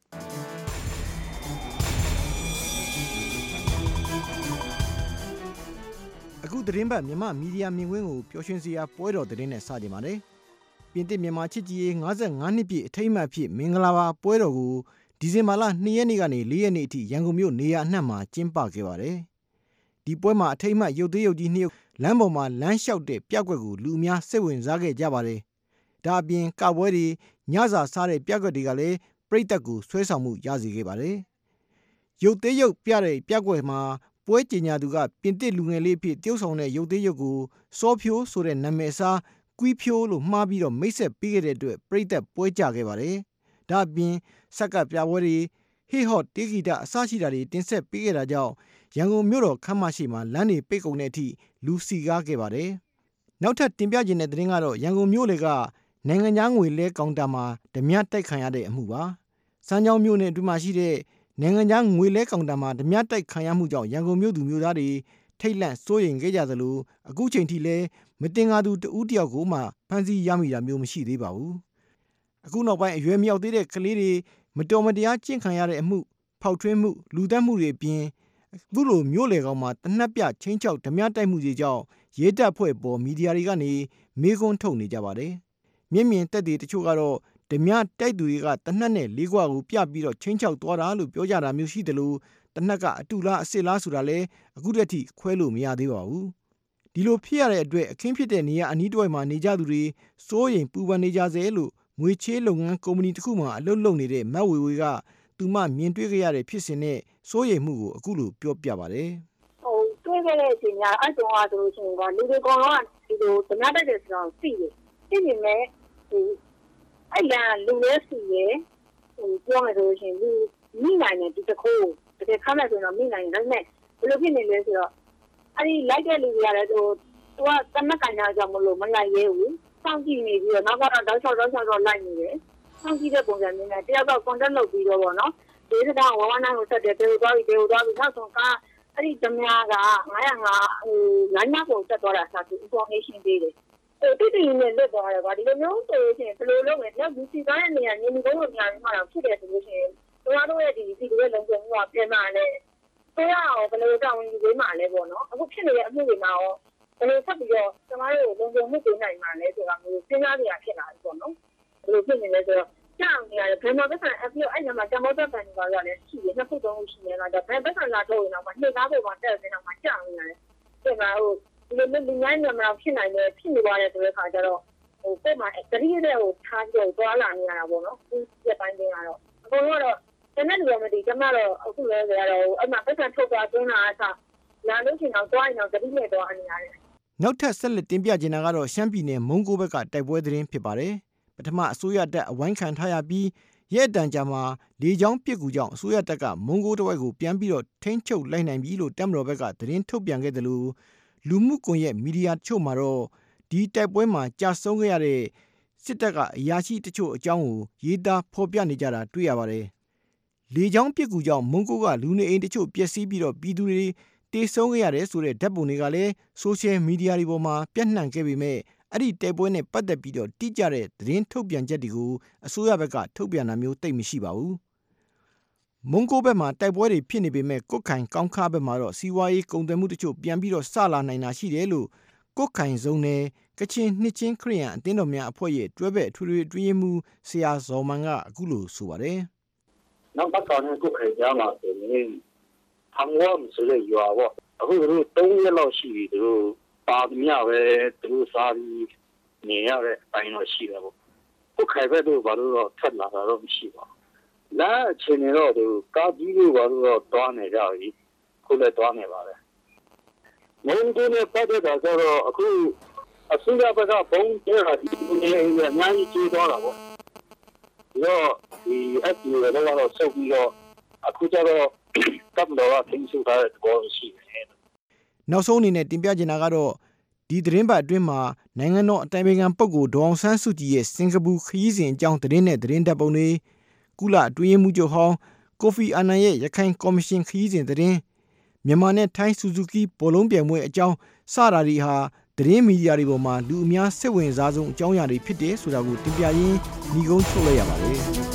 အခုသတင်းပတ်မြန်မာမီဒီယာမြင်ကွင်းကိုပျော်ရွှင်စရာပွဲတော်သတင်းနဲ့စကြပါတယ်။ပြင်သစ်မြန်မာချစ်ကြည်ရေး၅၅နှစ်ပြည့်အထိမ်းအမှတ်ဖြစ်မင်္ဂလာပါပွဲတော်ကိုဒီဇင်ဘာလ၂ရက်နေ့ကနေ၄ရက်နေ့အထိရန်ကုန်မြို့နေရာအနှံ့မှာကျင်းပခဲ့ပါတယ်။ဒီပွဲမှာအထိမ်းအမှတ်ရုပ်သေးရုပ်ကြီးနှစ်ရုပ်လမ်းပေါ်မှာလမ်းလျှောက်တဲ့ပြကွက်ကိုလူအများစိတ်ဝင်စားခဲ့ကြပါတယ်။ဒါအပြင်ကပွဲတွေညစာစားတဲ့ပြကွက်တွေကလည်းပရိသတ်ကိုဆွဲဆောင်မှုရစေခဲ့ပါတယ်။ရုပ်သေးရုပ်ပြတဲ့ပြကွက်မှာပွဲကြေညာသူကပြင်သစ်လူငယ်လေးဖြစ်တရုတ်ဆောင်တဲ့ရုပ်သေးရုပ်ကိုစောဖြိုးဆိုတဲ့နာမည်အစားကွီးဖြိုးလို့မှားပြီးတော့မိတ်ဆက်ပေးခဲ့တဲ့အတွက်ပရိသတ်ပွဲကြခဲ့ပါတယ်။ဒါအပြင်စက်ကပြပွဲတွေဟေးဟော့တေးဂီတအစရှိတာတွေတင်ဆက်ပေးခဲ့တာကြောင့်ရန်ကုန်မြို့တော်ခမ်းမရှိမှာလမ်းတွေပိတ်ကုန်တဲ့အထိလူစီကားခဲ့ပါတယ်။နောက်ထပ်တင်ပြခြင်းတဲ့သတင်းကတော့ရန်ကုန်မြို့လေကနိုင်ငံသားငွေလဲကောင်တာမှာဓမြတိုက်ခံရတဲ့အမှုပါ။စမ်းချောင်းမြို့နယ်အတွင်းမှာရှိတဲ့နိုင်ငံသားငွေလဲကောင်တာမှာဓမြတိုက်ခံရမှုကြောင့်ရန်ကုန်မြို့သူမြို့သားတွေထိတ်လန့်စိုးရိမ်ခဲ့ကြသလိုအခုချိန်ထိလည်းမတင်ကားသူတဦးတယောက်ကိုမှဖမ်းဆီးရမိတာမျိုးမရှိသေးပါဘူး။အခုနောက်ပိုင်းအရွယ်မြောက်သေးတဲ့ကလေးတွေမတော်မတရားကျင့်ခံရတဲ့အမှုဖောက်ထွင်းမှုလူသတ်မှုတွေအပြင်အခုလိုမြို့လေကောင်မှာတနက်ပြချင်းချောက်ဓမြတိုက်မှုတွေကြောင့်ရဲတပ်ဖွဲ့ပေါ်မီဒီယာတွေကနေမေးခွန်းထုတ်နေကြပါတယ်။မျက်မြင်သက်သေတချို့ကတော့ဓမြတိုက်သူတွေကတနက်နဲ့လေးခွကိုပြပြီးတော့ချင်းချောက်သွားတာလို့ပြောကြတာမျိုးရှိတယ်လို့တနက်ကအတူလားအစ်စ်လားဆိုတာလည်းအခုတည်းထိခွဲလို့မရသေးပါဘူး။ဒီလိုဖြစ်ရတဲ့အတွက်အခင်းဖြစ်တဲ့နေရာအနီးတစ်ဝိုက်မှာနေကြသူတွေစိုးရိမ်ပူပန်နေကြစေလို့ငွေချေးလုပ်ငန်းကုမ္ပဏီတစ်ခုမှအလုပ်လုပ်နေတဲ့မတ်ဝေဝေကသူမမြင်တွေ့ခဲ့ရတဲ့ဖြစ်စဉ်နဲ့စိုးရိမ်မှုကိုအခုလိုပြောပြပါတယ်။ဟိုတွေ့ခဲ့တဲ့အချိန်ကအဲ့တုန်းကဆိုလို့ရှိရင်ကလူတွေကောင်တော့ဒီလိုဓမြတိုက်တယ်ဆိုတော့သိတယ်။သိနေမဲ့ဟိုအဲ့လာလူလေးစီရဲ့ဟိုပြောမယ်ဆိုလို့ရှိရင်လူမိနိုင်တယ်ဒီတစ်ခုတကယ်ခမ်းမဲ့ဆိုတော့မိနိုင်တယ်ဒါပေမဲ့ဘယ်လိုဖြစ်နေလဲဆိုတော့အဲ့ဒီလိုက်တဲ့လူတွေကလည်းဟိုသူကတနက်ကန်ကြကြောင့်မလို့မလိုက်ရဲဘူးစောင့်ကြည့်နေပြီးတော့နောက်ကတော့တောက်ချောက်တောက်ချောက်တော့လိုက်နေတယ်စောင့်ကြည့်တဲ့ပုံစံမျိုးနဲ့တယောက်တော့ contact လုပ်ပြီးတော့ပေါ့နော်ဒီစကားဝဝနာကိုဆက်တယ်တေသွားပြီးတေသွားပြီးနောက်ဆုံးကအဲ့ဒီဓမြကငါးရငါဟိုလမ်းမပေါ်ဆက်သွားတာဆိုသူ information ပေးတယ်ဟိုတိတိနဲ့လွတ်သွားတယ်ကွာဒီလိုမျိုးဆိုလို့ရှိရင်ဘယ်လိုလုပ်မလဲတော့ဒီစီကားရဲ့နေရာညင်ကုန်းကိုညာပြီးမှတော့ဖြစ်တယ်ဆိုလို့ရှိရင်တို့တို့ရဲ့ဒီစီတွေလုံခြုံမှုကပြန်လာတယ်ဆိုရအောင်ဘယ်လိုတောင်းယူပေးမှလဲပေါ့နော်အခုဖြစ်နေတဲ့အမှုတွေမှာရောဘယ်လိုဆက်ပြီးတော့ကျမတို့လုံခြုံမှုပေးနိုင်မှာလဲဆိုတာမျိုးစဉ်းစားကြရဖြစ်လာပြီပေါ့နော်ဘယ်လိုဖြစ်နေလဲဆိုတော့ကြောက်နေရတယ်ဘယ်မှာပတ်စံအပြည့်အဲ့ညမှာတမောတက်ပန်တွေပါရတယ်ရှိတယ်နှစ်ခုသုံးခုရှိနေတာဒါဘယ်ပတ်စံလာတော့ရင်တော့မှနှိမ့်သားပေါ်မှာတက်နေတာမှကြောက်နေရတယ်ဒီမှာဟိုဒီလိုမျိုးလူငယ်ညမှာဖြစ်နိုင်တယ်ဖြစ်နေပါတယ်ဆိုတဲ့ခါကျတော့ဟိုပုံမှန်တတိယတဲ့ဟိုထားပြီးတော့သွားလာနေရတာပေါ့နော်ဒီရက်ပိုင်းတွေကတော့အကုန်လုံးတော့တနေ့လူမတီကျမတော့အခုလည်းကြတော့အဲ့မှာပတ်စံထုတ်သွားသွင်းတာအစားလာလို့ရှိရင်တော့သွားရင်တော့တတိယနဲ့သွားနေရတယ်နောက်ထပ်ဆက်လက်တင်ပြချင်တာကတော့ရှမ်းပြည်နယ်မုံကိုဘက်ကတိုက်ပွဲသတင်းဖြစ်ပါတယ်ပထမအစိုးရတပ်အဝိုင်းခံထားရပြီးရဲတံကြာမှာလေကြောင်းပစ်ကူကြောင့်အစိုးရတပ်ကမုံကိုတစ်ဝိုက်ကိုပြန်ပြီးတော့ထိန်းချုပ်လိုက်နိုင်ပြီလို့တပ်မတော်ဘက်ကသတင်းထုတ်ပြန်ခဲ့တယ်လို့လူမှုကွန်ရက်မီဒီယာချို့မှာတော့ဒီတိုက်ပွဲမှာကြာဆုံးခဲ့ရတဲ့စစ်တပ်ကအရာရှိတချို့အကြောင်းကိုရေးသားဖော်ပြနေကြတာတွေ့ရပါတယ်။လေကြောင်းပစ်ကူကြောင့်မွန်ဂိုကလူနေအိမ်တချို့ပျက်စီးပြီးတော့ပြည်သူတွေတေဆုံးခဲ့ရတယ်ဆိုတဲ့ဓာတ်ပုံတွေကလည်းဆိုရှယ်မီဒီယာတွေပေါ်မှာပြန့်နှံ့ခဲ့ပေမဲ့အဲ့ဒီတိုက်ပွဲနဲ့ပတ်သက်ပြီးတော့တိကျတဲ့သတင်းထုတ်ပြန်ချက်တွေကိုအစိုးရဘက်ကထုတ်ပြန်တာမျိုးတိတ်မရှိပါဘူး။မွန်ဂိုဘက်မှာတိုက်ပွဲတွေဖြစ်နေပေမဲ့ကုတ်ခိုင်ကောင်းခါဘက်မှာတော့စီးပွားရေးကုန်သွယ်မှုတချို့ပြန်ပြီးတော့ဆလာနိုင်တာရှိတယ်လို့ကုတ်ခိုင်စုံနယ်ကချင်နှစ်ချင်းခရီးယန်အသင်းတော်များအဖွဲ့ရဲ့တွဲဘက်အထွေထွေအတွင်းမှုဆရာဇော်မန်ကအခုလိုဆိုပါတယ်။နောက်ပတ်ကောင်ကုတ်ခိုင်ကြားမှာဆိုရင်ဟန်ဝမ်ဆိုတဲ့ရွာပေါ့အခုတို့သုံးရက်လောက်ရှိပြီတို့ပါသမျှပဲတို့စားပြီးနေရတဲ့အတိုင်းတော့ရှိတယ်ပေါ့ကုတ်ခိုင်ဘက်တို့ဘာလို့တော့ထက်လာတာတော့မရှိပါဘူးလာအချိန်တွေတော့တို့ကားကြီးတို့ဘာလို့တော့တွားနေကြပြီခုလည်းတွားနေပါလေမုန်းတို့နဲ့ပတ်သက်တာဆိုတော့အခုအစိုးရဘက်ကဘုံကျဲတာဒီနေအများကြီးကျေးသွားတာပေါ့ရောဒီအက်တီလည်းတော့ဆုပ်ပြီးတော့အခုကျတော့ကပ်တော့အင်းစုထားတဲ့ဘောရှိတယ်နောက်ဆုံးအနေနဲ့တင်ပြချင်တာကတော့ဒီသတင်းပတ်အတွင်းမှာနိုင်ငံတော်အတိုင်ပင်ခံပုဂ္ဂိုလ်ဒေါအောင်ဆန်းစုကြည်ရဲ့စင်ကာပူခရီးစဉ်အကြောင်းသတင်းနဲ့သတင်းတပ်ပုံတွေကုလအတွင်းမှုချုပ်ဟောင်းကိုဖီအာနန်ရဲ့ရခိုင်ကော်မရှင်ခရီးစဉ်သတင်းမြန်မာနဲ့ထိုင်းဆူဇူကီဘောလုံးပြိုင်ပွဲအကြောင်းစတာတွေဟာသတင်းမီဒီယာတွေပေါ်မှာလူအများစိတ်ဝင်စားဆုံးအကြောင်းအရာတွေဖြစ်တယ်ဆိုတာကိုတင်ပြရင်းညီကုန်းချုပ်လိုက်ရပါတယ်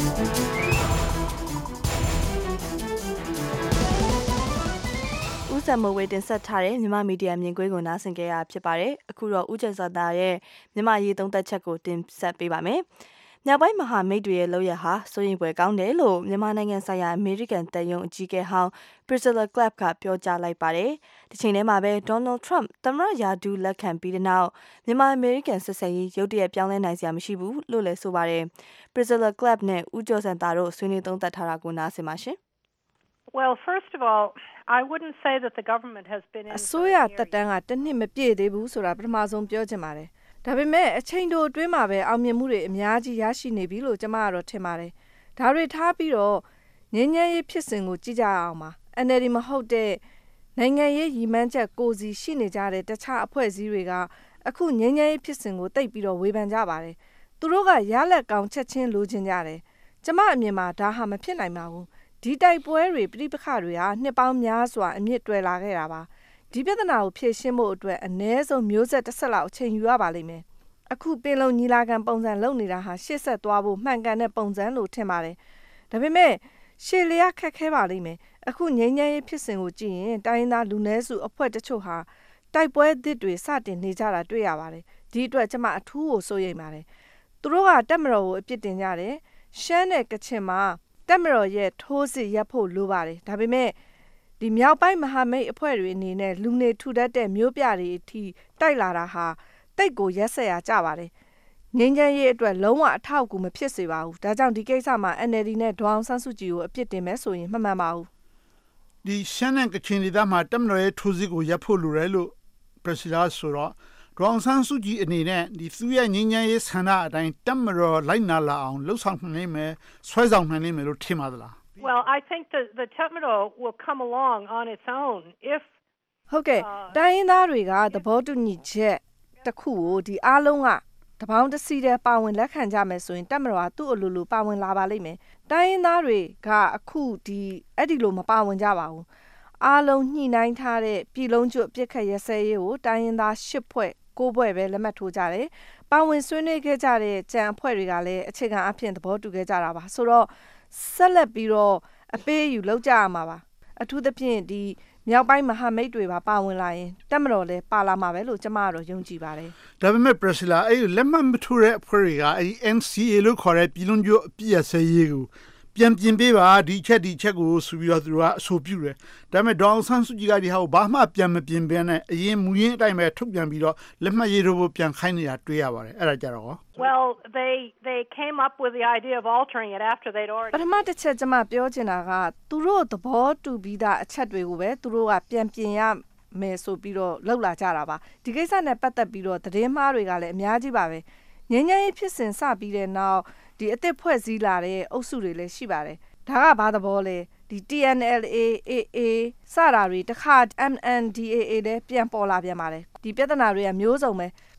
ဆက်မဝေတင်ဆက်ထားတဲ့မြန်မာမီဒီယာမြင်ကွင်းကိုနားဆင်ကြရဖြစ်ပါတယ်။အခုတော့ဦးကျော်စောသားရဲ့မြန်မာရေးသုံးသက်ချက်ကိုတင်ဆက်ပေးပါမယ်။မြောက်ပိုင်းမဟာမိတ်တွေရဲ့လုပ်ရဟာစိုးရိမ်ဖွယ်ကောင်းတယ်လို့မြန်မာနိုင်ငံဆိုင်ရာအမေရိကန်တပ်ယုံအကြီးအကဲဟောင်း Priscilla Clapp ကပြောကြားလိုက်ပါတယ်။ဒီချိန်ထဲမှာပဲ Donald Trump သမ္မတရာထူးလက်ခံပြီးတဲ့နောက်မြန်မာအမေရိကန်ဆက်ဆံရေးရုတ်တရက်ပြောင်းလဲနိုင်စရာမရှိဘူးလို့လည်းဆိုပါတယ်။ Priscilla Clapp နဲ့ဦးကျော်စံသားတို့ဆွေးနွေးသုံးသက်ထားတာကိုနားဆင်ပါရှင်။ Well, first of all, I wouldn't say that the government has been in အစိုးရတက်တန်းကတစ်နှစ်မပြည့်သေးဘူးဆိုတာပထမဆုံးပြောချင်ပါတယ်။ဒါပေမဲ့အချိန်တိုအတွင်းမှာပဲအောင်မြင်မှုတွေအများကြီးရရှိနေပြီလို့ကျွန်မကတော့ထင်ပါတယ်။ဒါတွေထားပြီးတော့ငြိမ်းချမ်းရေးဖြစ်စဉ်ကိုကြည့်ကြအောင်ပါ။ အန် အယ် ဒီ မဟုတ်တဲ့နိုင်ငံရေးရည်မှန်းချက်ကိုစီရှိနေကြတဲ့တခြားအဖွဲ့အစည်းတွေကအခုငြိမ်းချမ်းရေးဖြစ်စဉ်ကိုတိတ်ပြီးတော့ဝေဖန်ကြပါတယ်။သူတို့ကရလက်ကောင်းချက်ချင်းလိုချင်ကြတယ်။ကျွန်မအမြင်မှာဒါဟာမဖြစ်နိုင်ပါဘူး။ဒီတိုက်ပွဲတွေပြိပခတွေဟာနှစ်ပေါင်းများစွာအမြင့်တွယ်လာခဲ့တာပါဒီပြဿနာကိုဖြေရှင်းဖို့အတွက်အ ਨੇ ဆုံးမျိုးဆက်တစ်ဆက်လောက်အချိန်ယူရပါလိမ့်မယ်အခုပင်လုံညီလာခံပုံစံလုပ်နေတာဟာရှေ့ဆက်သွားဖို့မှန်ကန်တဲ့ပုံစံလို့ထင်ပါတယ်ဒါပေမဲ့ရှေ့လျားခက်ခဲပါလိမ့်မယ်အခုငြိမ်းချမ်းရေးဖြစ်စဉ်ကိုကြည့်ရင်တိုင်းရင်းသားလူနည်းစုအဖွဲ့တချို့ဟာတိုက်ပွဲသစ်တွေစတင်နေကြတာတွေ့ရပါတယ်ဒီအတွက်ကျွန်မအထူးကိုစိုးရိမ်ပါတယ်သူတို့ကတက်မတော်ကိုအပြစ်တင်ကြတယ်ရှမ်းနဲ့ကချင်မှာတက်မတော်ရဲ့ထိုးစစ်ရပ်ဖို့လိုပါတယ်ဒါပေမဲ့ဒီမြောက်ပိုင်းမဟာမိတ်အဖွဲ့တွေအနေနဲ့လူနေထူထပ်တဲ့မျိုးပြတွေအထိတိုက်လာတာဟာတိတ်ကိုရက်ဆက်ရကြပါတယ်ငင်းချမ်းရေးအတွက်လုံးဝအထောက်အကူမဖြစ်စေပါဘူးဒါကြောင့်ဒီကိစ္စမှာ အန် အယ် ဒီ နဲ့ဒေါအောင်ဆန်းစုကြည်ကိုအပြစ်တင်မယ်ဆိုရင်မမှန်ပါဘူးဒီရှမ်းနဲ့ကချင်ဒေသမှာတက်မတော်ရဲ့ထိုးစစ်ကိုရပ်ဖို့လိုတယ်လို့ပရက်စီလာဆိုတော့ဒေါအောင်ဆန်းစုကြည်အနေနဲ့ဒီသူရဲ့ငြိမ်းချမ်းရေးဆန္ဒအတိုင်းတက်မတော်လိုက်နာလာအောင်လှုပ်ဆောင်နိုင်မယ်ဆွဲဆောင်နိုင်မယ်လို့ထင်ပါသလား Well, I think the the Tetmaro will come along on its own if ဟုတ်ကဲ့တိုင်းရင်းသားတွေကသဘောတူညီချက်တစ်ခုကိုဒီအားလုံးကတပေါင်းတစည်းတဲ့ပါဝင်လက်ခံကြမယ်ဆိုရင်တက်မတော်ကသူ့အလိုလိုပါဝင်လာပါလိမ့်မယ်တိုင်းရင်းသားတွေကအခုဒီအဲ့ဒီလိုမပါဝင်ကြပါဘူးအားလုံးညှိနှိုင်းထားတဲ့ပြည်လုံးကျွတ်ပြစ်ခတ်ရစဲရေးကိုတိုင်းရင်းသားရှစ်ဖွဲ့ကိုဘွဲ့ပဲလက်မှတ်ထိုးကြတယ်။ပါဝင်ဆွေးနွေးခဲ့ကြတဲ့ကြံအဖွဲ့တွေကလည်းအခြေခံအဖြစ်သဘောတူခဲ့ကြတာပါ။ဆိုတော့ဆက်လက်ပြီးတော့အပေးအယူလုပ်ကြရမှာပါ။အထူးသဖြင့်ဒီမြောက်ပိုင်းမဟာမိတ်တွေပါပါဝင်လာရင်တက်မတော်လဲပါလာမှာပဲလို့ကျွန်မကတော့ယုံကြည်ပါတယ်။ဒါပေမဲ့ပရက်စီလာအဲ့လက်မှတ်မထိုးတဲ့အဖွဲ့တွေကအဲ့ N C A လို့ခေါ်တဲ့ပြည်လုံးကျွတ်အပြည့်အစဲရေးကိုပြန်ပြင်ပေးပါဒီချက်ဒီချက်ကိုဆိုပြီးတော့သူတို့ကအဆိုပြုတယ်ဒါပေမဲ့ဒေါအောင်ဆန်းစုကြည်ကဒီဟာကိုဘာမှပြန်မပြင်ဘဲနဲ့အရင်မူရင်းအတိုင်းပဲထုတ်ပြန်ပြီးတော့လက်မှတ်ရေးထိုးဖို့ပြန်ခိုင်းနေတာတွေ့ရပါတယ်အဲ့ဒါကြတော့ Well they they came up with the idea of altering it after they'd already ပထမတစ်ချက်ကျွန်မပြောချင်တာကသူတို့သဘောတူပြီးသားအချက်တွေကိုပဲသူတို့ကပြန်ပြင်ရမယ်ဆိုပြီးတော့လှုပ်လာကြတာပါဒီကိစ္စနဲ့ပတ်သက်ပြီးတော့သတင်းမှားတွေကလည်းအများကြီးပါပဲငင်းငယ်ဖြစ်စဉ်စပြီးတဲ့နောက်ဒီအသစ်ဖွဲ့စည်းလာတဲ့အုပ်စုတွေလည်းရှိပါတယ်ဒါကဘာသဘောလဲဒီ T N L A A A စတာတွေတခါ M N D A A လည်းပြန်ပေါ်လာပြန်ပါတယ်ဒီပြဿနာတွေကမျိုးစုံပဲ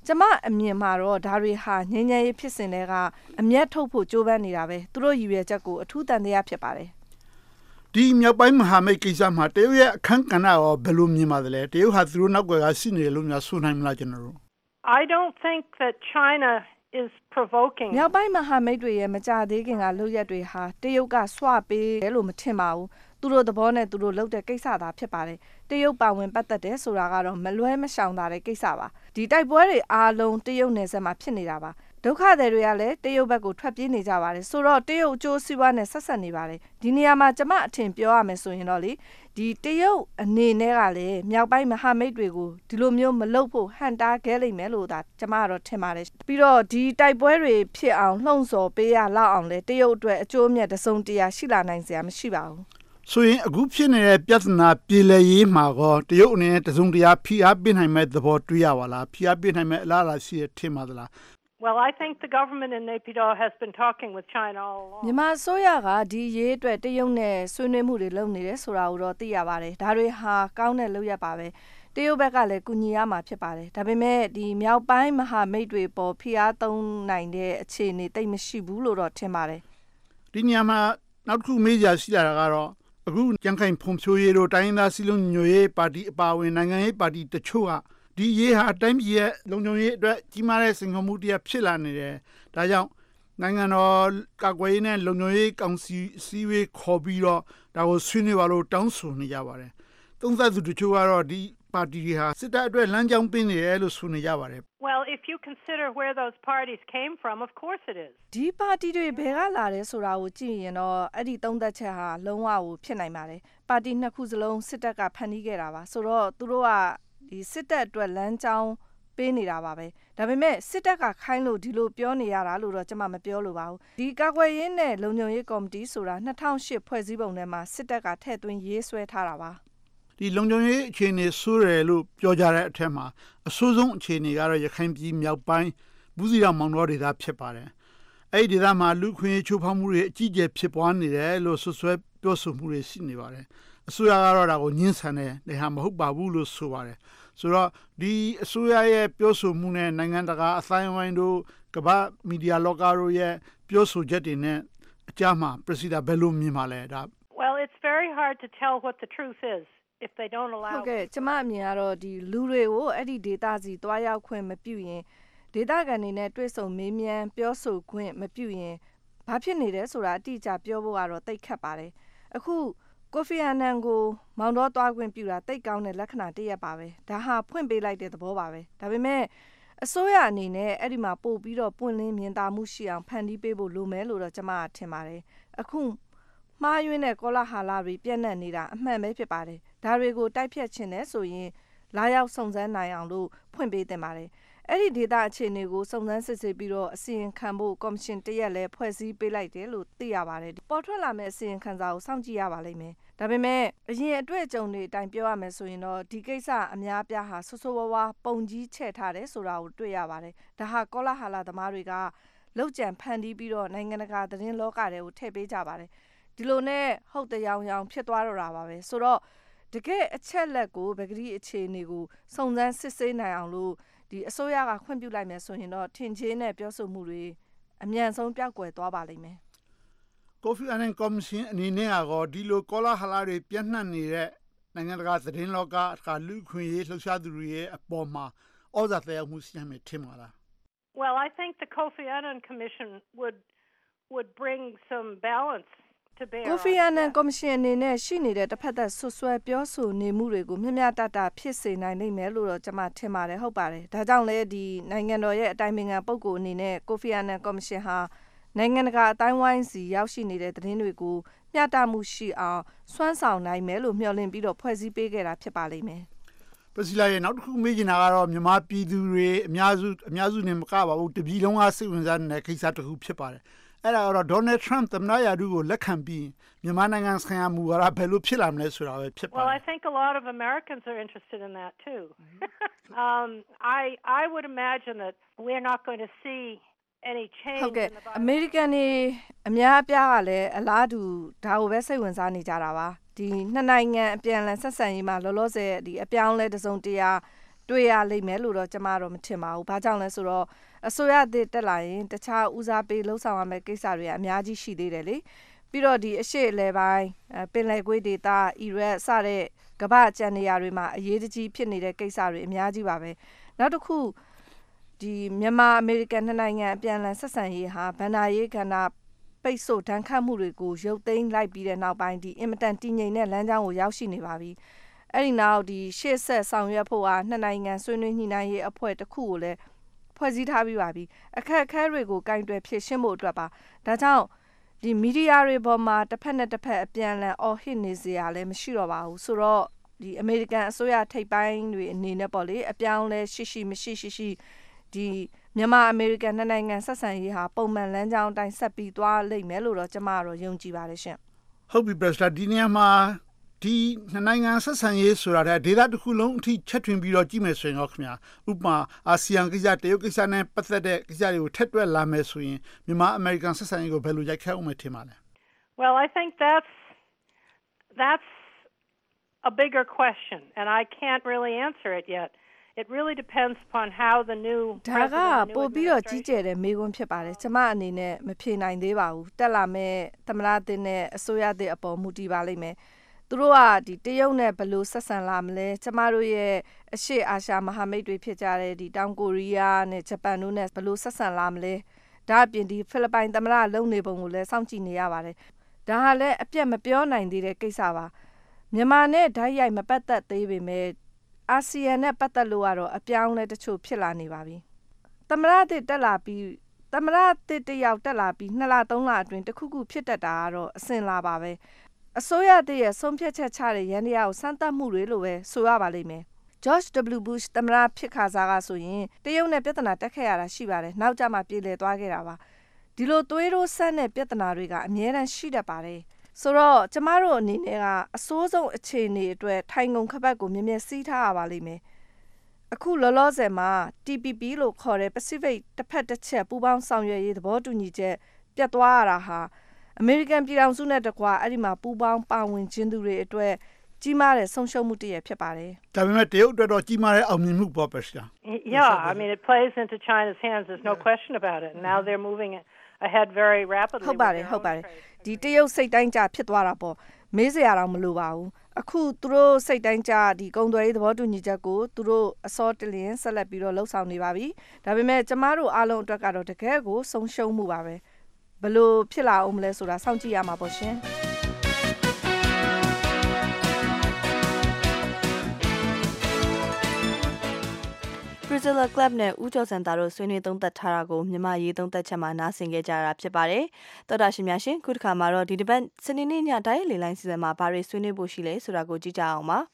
ကျမအမြင်မှာတော့ဒါတွေဟာငြိမ်းချမ်းရေးဖြစ်စဉ်တွေကအမျက်ထုတ်ဖို့ကြိုးပမ်းနေတာပဲသူတို့ရည်ရွယ်ချက်ကိုအထူးတန်တရားဖြစ်ပါတယ်ဒီမြောက်ပိုင်းမဟာမိတ်ကိစ္စမှာတရုတ်ရဲ့အခန်းကဏ္ဍရောဘယ်လိုမြင်ပါသလဲတရုတ်ဟာသူတို့နောက်ွယ်ကရှိနေတယ်လို့များဆိုနိုင်မလားကျွန်တော်တို့ I don't think that China is provoking မြောက်ပိုင်းမဟာမိတ်တွေရဲ့မကြသေးခင်ကလုပ်ရက်တွေဟာတရုတ်ကစွပေးတယ်လို့မထင်ပါဘူးသူတို့သဘောနဲ့သူတို့လုပ်တဲ့ကိစ္စသာဖြစ်ပါတယ်တရုတ်ပါဝင်ပတ်သက်တယ်ဆိုတာကတော့မလွဲမရှောင်သာတဲ့ကိစ္စပါဒီတိုက်ပွဲတွေအားလုံးတရုတ်နယ်စပ်မှာဖြစ်နေတာပါဒုက္ခသည်တွေကလည်းတရုတ်ဘက်ကိုထွက်ပြေးနေကြပါတယ်ဆိုတော့တရုတ်အကျိုးစီးပွားနဲ့ဆက်ဆက်နေပါတယ်ဒီနေရာမှာကျမအထင်ပြောရမယ်ဆိုရင်တော့လေဒီတရုတ်အနေနဲ့ကလည်းမြောက်ပိုင်းမဟာမိတ်တွေကိုဒီလိုမျိုးမလုပ်ဖို့ဟန်တားခဲ့လိမ့်မယ်လို့သာကျမကတော့ထင်ပါတယ်ပြီးတော့ဒီတိုက်ပွဲတွေဖြစ်အောင်လှုံ့ဆော်ပေးရလောက်အောင်လဲတရုတ်အတွက်အကျိုးအမြတ်တစုံတရာရှိလာနိုင်စရာမရှိပါဘူးဆိုရင်အခုဖြစ်နေတဲ့ပြဿနာပြေလည်ရေးမှာကောတရုတ်အနေနဲ့တစုံတရာဖိအားပေးနိုင်မဲ့သဘောတွေ့ရပါလားဖိအားပေးနိုင်မဲ့အလားအလာရှိတဲ့ထင်ပါသလား Well, I think the government in Naypyidaw has been talking with China all along. မြန်မာအစိုးရကဒီရေးအတွက်တရုတ်နဲ့ဆွေးနွေးမှုတွေလုပ်နေတယ်ဆိုတာကိုတော့သိရပါတယ်ဒါတွေဟာကောင်းတဲ့လုပ်ရပါပဲတရုတ်ဘက်ကလည်းကူညီရမှာဖြစ်ပါတယ်ဒါပေမဲ့ဒီမြောက်ပိုင်းမဟာမိတ်တွေပေါ်ဖိအားသုံးနိုင်တဲ့အခြေအနေတိတ်မရှိဘူးလို့တော့ထင်ပါတယ်ဒီညမှာနောက်တစ်ခုမေးကြရှိလာတာကတော့အခုကြံခိုင်ဖုံဖြိုးရေးတို့တိုင်းသားစီလုံးညွေရေးပါတီအပါအဝင်နိုင်ငံရေးပါတီတချို့ကဒီရေးဟာအတိုင်းပြည်ရဲ့လုံခြုံရေးအတွက်ကြီးမားတဲ့စိန်ခေါ်မှုတစ်ရပ်ဖြစ်လာနေတယ်။ဒါကြောင့်နိုင်ငံတော်ကာကွယ်ရေးနဲ့လုံခြုံရေးကောင်စီအစည်းအဝေးခေါ်ပြီးတော့ဒါကိုဆွေးနွေးပါလို့တောင်းဆိုနေကြပါတယ်။သုံးသပ်သူတချို့ကတော့ဒီပါတီတွေဟာစစ်တပ်အတွက်လမ်းကြောင်းပေးနေတယ်လို့ဆိုနေကြပါတယ်။ Well, if you consider where those parties came from, of course it is. ဒီပါတီတွေဘယ်ကလာတယ်ဆိုတာကိုကြည့်ရင်တော့အဲ့ဒီသုံးသပ်ချက်ဟာလုံးဝကိုဖြစ်နိုင်ပါတယ်။ပါတီနှစ်ခုစလုံးစစ်တပ်ကဖန်တီးခဲ့တာပါ။ဆိုတော့သူတို့ကဒီစစ်တပ်အတွက်လမ်းကြောင်းပေးနေတာပါပဲဒါပေမဲ့စစ်တပ်ကခိုင်းလို့ဒီလိုပြောနေရတာလို့တော့ကျွန်မမပြောလို့ပါဘူးဒီကာကွယ်ရေးနဲ့လုံခြုံရေးကော်မတီဆိုတာနှစ်ထောင်ရှစ်ဖွဲ့စည်းပုံထဲမှာစစ်တပ်ကထည့်သွင်းရေးဆွဲထားတာပါဒီလုံခြုံရေးအခြေအနေဆိုးတယ်လို့ပြောကြတဲ့အထက်မှာအဆိုးဆုံးအခြေအနေကတော့ရခိုင်ပြည်မြောက်ပိုင်းဘူးစီတောင်မောင်တော်ဒေသဖြစ်ပါတယ်အဲ့ဒီဒေသမှာလူခွင့်ရေးချိုးဖောက်မှုတွေအကြီးအကျယ်ဖြစ်ပွားနေတယ်လို့ဆွဆွဲပြောဆိုမှုတွေရှိနေပါတယ်အစိုးရကတော့ဒါကိုညှင်းဆန်တယ်ဒါမှမဟုတ်ပါဘူးလို့ဆိုပါတယ်ဆိုတော့ဒီအစိုးရရဲ့ပြောဆိုမှုနဲ့နိုင်ငံတကာအသိုင်းအဝိုင်းတို့ကမ္ဘာမီဒီယာလောကတို့ရဲ့ပြောဆိုချက်တွေနဲ့အကြမ်းမှာပြည်စည်းတာဘယ်လိုမြင်ပါလဲဒါ Well, it's very hard to tell what the truth is if they don't allow ဟုတ်ကဲ့ကျမအမြင်ကတော့ဒီလူတွေကိုအဲ့ဒီဒေတာစီတွားရောက်ခွင့်မပြုရင်ဒေတာကန်တွေနဲ့တွေ့ဆုံမေးမြန်းပြောဆိုခွင့်မပြုရင်ဘာဖြစ်နေတယ်ဆိုတာအတိအကျပြောဖို့ကတော့တိတ်ခတ်ပါတယ်အခုကိုဖီအာနန်ကိုမောင်တော်သွားခွင့်ပြုတာတိတ်ကောင်းတဲ့လက္ခဏာတစ်ရပ်ပါပဲဒါဟာဖွင့်ပေးလိုက်တဲ့သဘောပါပဲဒါပေမဲ့အစိုးရအနေနဲ့အဲ့ဒီမှာပို့ပြီးတော့ပွင့်လင်းမြင်သာမှုရှိအောင်ဖန်တီးပေးဖို့လိုမယ်လို့တော့ကျွန်မထင်ပါတယ်အခုမှားယွင်းတဲ့ကောလာဟာလာတွေပြန့်နှံ့နေတာအမှန်ပဲဖြစ်ပါတယ်ဒါတွေကိုတိုက်ဖြတ်ခြင်းနဲ့ဆိုရင်လာရောက်စုံစမ်းနိုင်အောင်လို့ဖွင့်ပေးတင်ပါတယ်အဲ့ဒီဒေတာအခြေအနေကိုစုံစမ်းစစ်ဆေးပြီးတော့အစီရင်ခံဖို့ကော်မရှင်တရက်လည်းဖွဲ့စည်းပေးလိုက်တယ်လို့သိရပါတယ်ပေါ်ထွက်လာမယ့်အစီရင်ခံစာကိုစောင့်ကြည့်ရပါလိမ့်မယ်ဒါပေမဲ့အရင်အတွေ့အကြုံတွေအတိုင်းပြောရမယ်ဆိုရင်တော့ဒီကိစ္စအများပြားဟာဆိုးဆိုးဝါးဝါပုံကြီးချဲ့ထားတယ်ဆိုတာကိုတွေ့ရပါတယ်ဒါဟာကောလာဟာလာသမားတွေကလောက်ကျန်ဖန်တီးပြီးတော့နိုင်ငံတကာသတင်းလောကတွေကိုထည့်ပေးကြပါတယ်ဒီလိုနဲ့ဟုတ်တရားရောင်ဖြစ်သွားတော့တာပါပဲဆိုတော့တကယ်အချက်လက်ကိုဗကတိအခြေအနေကိုစုံစမ်းစစ်ဆေးနိုင်အောင်လို့ဒီအစိုးရကခွင့်ပြုလိုက်မယ်ဆိုရင်တော့ထင်ချင်းနဲ့ပြောဆိုမှုတွေအမြန်ဆုံးပြောက်ကွယ်သွားပါလိမ့်မယ်ကိုဖီအာနန်ကော်မရှင်အနေနဲ့ကတော့ဒီလိုကောလာဟလာတွေပြန့်နှံ့နေတဲ့နိုင်ငံတကာသတင်းလောကကလူခွင့်ရေးလှုပ်ရှားသူတွေရဲ့အပေါ်မှာဩဇာသက်ရောက်မှုရှိမှထင်ပါလား Well, I think the Kofi Annan Commission would would bring some balance ကိုဖီအာနန်ကော်မရှင်အနေနဲ့ရှိနေတဲ့တစ်ဖက်သက်ဆွဆွဲပြောဆိုနေမှုတွေကိုမျှမျှတတဖြစ်စေနိုင်နိုင်မယ်လို့တော့ကျွန်မထင်ပါတယ်ဟုတ်ပါတယ်ဒါကြောင့်လဲဒီနိုင်ငံတော်ရဲ့အတိုင်ပင်ခံပုဂ္ဂိုလ်အနေနဲ့ကိုဖီအာနန်ကော်မရှင်ဟာနိုင်ငံတကာအတိုင်းဝိုင်းစီရောက်ရှိနေတဲ့သတင်းတွေကိုမျှတမှုရှိအောင်စွမ်းဆောင်နိုင်မယ်လို့မျှော်လင့်ပြီးတော့ဖွဲ့စည်းပေးခဲ့တာဖြစ်ပါလိမ့်မယ်ပစီလာရဲ့နောက်တစ်ခုမေးချင်တာကတော့မြန်မာပြည်သူတွေအများစုအများစုနဲ့မကပါဘူးတပြည်လုံးကစိတ်ဝင်စားနေတဲ့ကိစ္စတစ်ခုဖြစ်ပါတယ်အဲ့ဒါကတော့ Donald Trump သမ္မတရာထူးကိုလက်ခံပြီးမြန်မာနိုင်ငံဆိုင်ရာမူဝါဒဘယ်လိုဖြစ်လာမလဲဆိုတာပဲဖြစ်ပါတယ် Well, I think a lot of Americans are interested in that too. um I I would imagine that we're not going to see any change ဟုတ်ကဲ့အမေရိကန်တွေအများအပြားကလည်းအလားတူဒါကိုပဲစိတ်ဝင်စားနေကြတာပါဒီနှစ်နိုင်ငံအပြန်အလှန်ဆက်ဆံရေးမှာလောလောဆယ်ဒီအပြောင်းလဲတစုံတရာတွေ့ရလိမ့်မယ်လို့တော့ကျမတော့မထင်ပါဘူး။ဘာကြောင့်လဲဆိုတော့အစိုးရသစ်တက်လာရင်တခြားဦးစားပေးလှုပ်ဆောင်ရမယ့်ကိစ္စတွေအများကြီးရှိသေးတယ်လေ။ပြီးတော့ဒီအရှေ့အလယ်ပိုင်းပင်လယ်ကွေ့ဒေသအီရတ်စတဲ့ကမ္ဘာ့ကျန်နေရာတွေမှာအရေးကြီးဖြစ်နေတဲ့ကိစ္စတွေအများကြီးပါပဲ။နောက်တစ်ခုဒီမြန်မာအမေရိကန်နှစ်နိုင်ငံအပြန်အလှန်ဆက်ဆံရေးဟာဗန္ဒာရေးကဏ္ဍပိတ်ဆို့ဒဏ်ခတ်မှုတွေကိုရုပ်သိမ်းလိုက်ပြီးတဲ့နောက်ပိုင်းဒီအင်မတန်တည်ငြိမ်တဲ့လမ်းကြောင်းကိုရောက်ရှိနေပါပြီ။အဲ့ဒီနောက်ဒီရှေ့ဆက်ဆောင်ရွက်ဖို့ဟာနှစ်နိုင်ငံဆွေးနွေးညှိနှိုင်းရေးအဖွဲ့တစ်ခုကိုလည်းဖွဲ့စည်းထားပြီးပါပြီ။အခက်အခဲတွေကိုကင်တွယ်ဖြေရှင်းဖို့အတွက်ပါ။ဒါကြောင့်ဒီမီဒီယာတွေပေါ်မှာတစ်ဖက်နဲ့တစ်ဖက်အပြန်အလှန်အော်ဟစ်နေစရာလည်းမရှိတော့ပါဘူး။ဆိုတော့ဒီအမေရိကန်အစိုးရထိပ်ပိုင်းတွေအနေနဲ့ပေါ့လေအပြောင်းလဲရှိရှိမရှိရှိရှိဒီမြန်မာအမေရိကန်နှစ်နိုင်ငံဆက်ဆံရေးဟာပုံမှန်လမ်းကြောင်းအတိုင်းဆက်ပြီးသွားလိမ့်မယ်လို့တော့ကျမကတော့ယုံကြည်ပါတယ်ရှင်။ဟုတ်ပြီပရက်စတာဒီနေရာမှာဒီနှစ်နိုင်ငံဆက်ဆံရေးဆိုတာတဲ့ဒေသတစ်ခုလုံးအထိချက်ထွင်ပြီးတော့ကြည့်မယ်ဆိုရင်တော့ခင်ဗျာဥပမာအာဆီယံကိစ္စတရုတ်ကိစ္စနဲ့ပတ်သက်တဲ့ကိစ္စတွေကိုထက်တွက်လာမယ်ဆိုရင်မြန်မာအမေရိကန်ဆက်ဆံရေးကိုဘယ်လိုရိုက်ခတ်အောင်မထင်ပါလဲ Well, I think that's that's a bigger question and I can't really answer it yet.It really depends upon how the new ဒါကပို့ပြီးတော့ကြီးကျယ်တဲ့မေးခွန်းဖြစ်ပါတယ်။ကျမအနေနဲ့မဖြေနိုင်သေးပါဘူး။တက်လာမဲ့သမရသစ်နဲ့အစိုးရသစ်အပေါ်မူတည်ပါလိမ့်မယ်။သူတို့ကဒီတရုတ်နဲ့ဘယ်လိုဆက်ဆံလာမလဲ။ကျမတို့ရဲ့အရှေ့အာရှမဟာမိတ်တွေဖြစ်ကြတဲ့ဒီတောင်ကိုရီးယားနဲ့ဂျပန်တို့နဲ့ဘယ်လိုဆက်ဆံလာမလဲ။ဒါအပြင်ဒီဖိလစ်ပိုင်သမရလုံနေပုံကိုလည်းစောင့်ကြည့်နေရပါတယ်။ဒါဟာလည်းအပြတ်မပြောနိုင်သေးတဲ့ကိစ္စပါ။မြန်မာနဲ့ဓာတ်ရိုက်မပတ်သက်သေးပေမဲ့အာဆီယံနဲ့ပတ်သက်လို့ကတော့အပြောင်းလဲတချို့ဖြစ်လာနေပါပြီ။သမရသစ်တက်လာပြီးသမရသစ်တယောက်တက်လာပြီးနှစ်လသုံးလအတွင်းတခုခုဖြစ်တတ်တာကတော့အစင်လာပါပဲ။အစိုးရတည်းရဲ့ဆုံးဖြတ်ချက်ချတဲ့ရန်တရားကိုစမ်းသပ်မှုတွေလို့ပဲဆိုရပါလိမ့်မယ်။ George W. Bush သမရဖြစ်ခါစားကဆိုရင်တရုတ်နဲ့ပြဿနာတက်ခဲ့ရတာရှိပါတယ်။နောက်ကျမှပြေလည်သွားခဲ့တာပါ။ဒီလိုသွေးတိုးဆန်းတဲ့ပြဿနာတွေကအများတန်းရှိတတ်ပါတယ်။ဆိုတော့ကျမတို့အနေနဲ့ကအစိုးဆုံးအခြေအနေအတွက်ထိုင်ကုန်ခပတ်ကိုမြဲမြဲစီးထားရပါလိမ့်မယ်။အခုလောလောဆယ်မှာ T P P လို့ခေါ်တဲ့ Pacific တစ်ဖက်တစ်ချက်ပူးပေါင်းဆောင်ရွက်ရေးသဘောတူညီချက်ပြတ်သွားရတာဟာအမေရိကန်ပြည်ထောင်စုနဲ့တကွာအဲ့ဒီမှာပူးပေါင်းပါဝင်ခြင်းသူတွေအတွက်ကြီးမားတဲ့ဆုံးရှုံးမှုတစ်ရဖြစ်ပါတယ်။ဒါပေမဲ့တရုတ်အတွက်တော့ကြီးမားတဲ့အောင်မြင်မှုပေါ့ပဲရှာ။ Yeah, I mean it plays into China's hands. There's no question about it. And now they're moving ahead very rapidly. ဟုတ်ပါတယ်ဟုတ်ပါတယ်ဒီတရုတ်စိတ်တိုင်းကြဖြစ်သွားတာပေါ့မေးစရာတော့မလိုပါဘူးအခုသူတို့စိတ်တိုင်းကြဒီကုံသွယ်ရေးသဘောတူညီချက်ကိုသူတို့အစောတလျင်ဆက်လက်ပြီးတော့လှုပ်ဆောင်နေပါပြီဒါပေမဲ့ကျမတို့အားလုံးအတွက်ကတော့တကယ်ကိုဆုံးရှုံးမှုပါပဲဘယ်လိုဖြစ်လာအောင်မလဲဆိုတာစောင့်ကြည့်ရမှာပေါ့ရှင် Priscilla Club နဲ့ဦးကျော်စံသားတို့ဆွေးနွေးသုံးသပ်ထားတာကိုမြန်မာရေးသုံးသပ်ချက်မှာနားဆင်ခဲ့ကြတာဖြစ်ပါတယ်။တော်တာရှင်များရှင်ခုတစ်ခါမှာတော့ဒီတစ်ပတ်စနေနေ့ညတိုင်းလေလိုင်းစီစဉ်မှာဘာတွေဆွေးနွေးဖို့ရှိလဲဆိုတာကိုကြည့်ကြအောင်ပါ။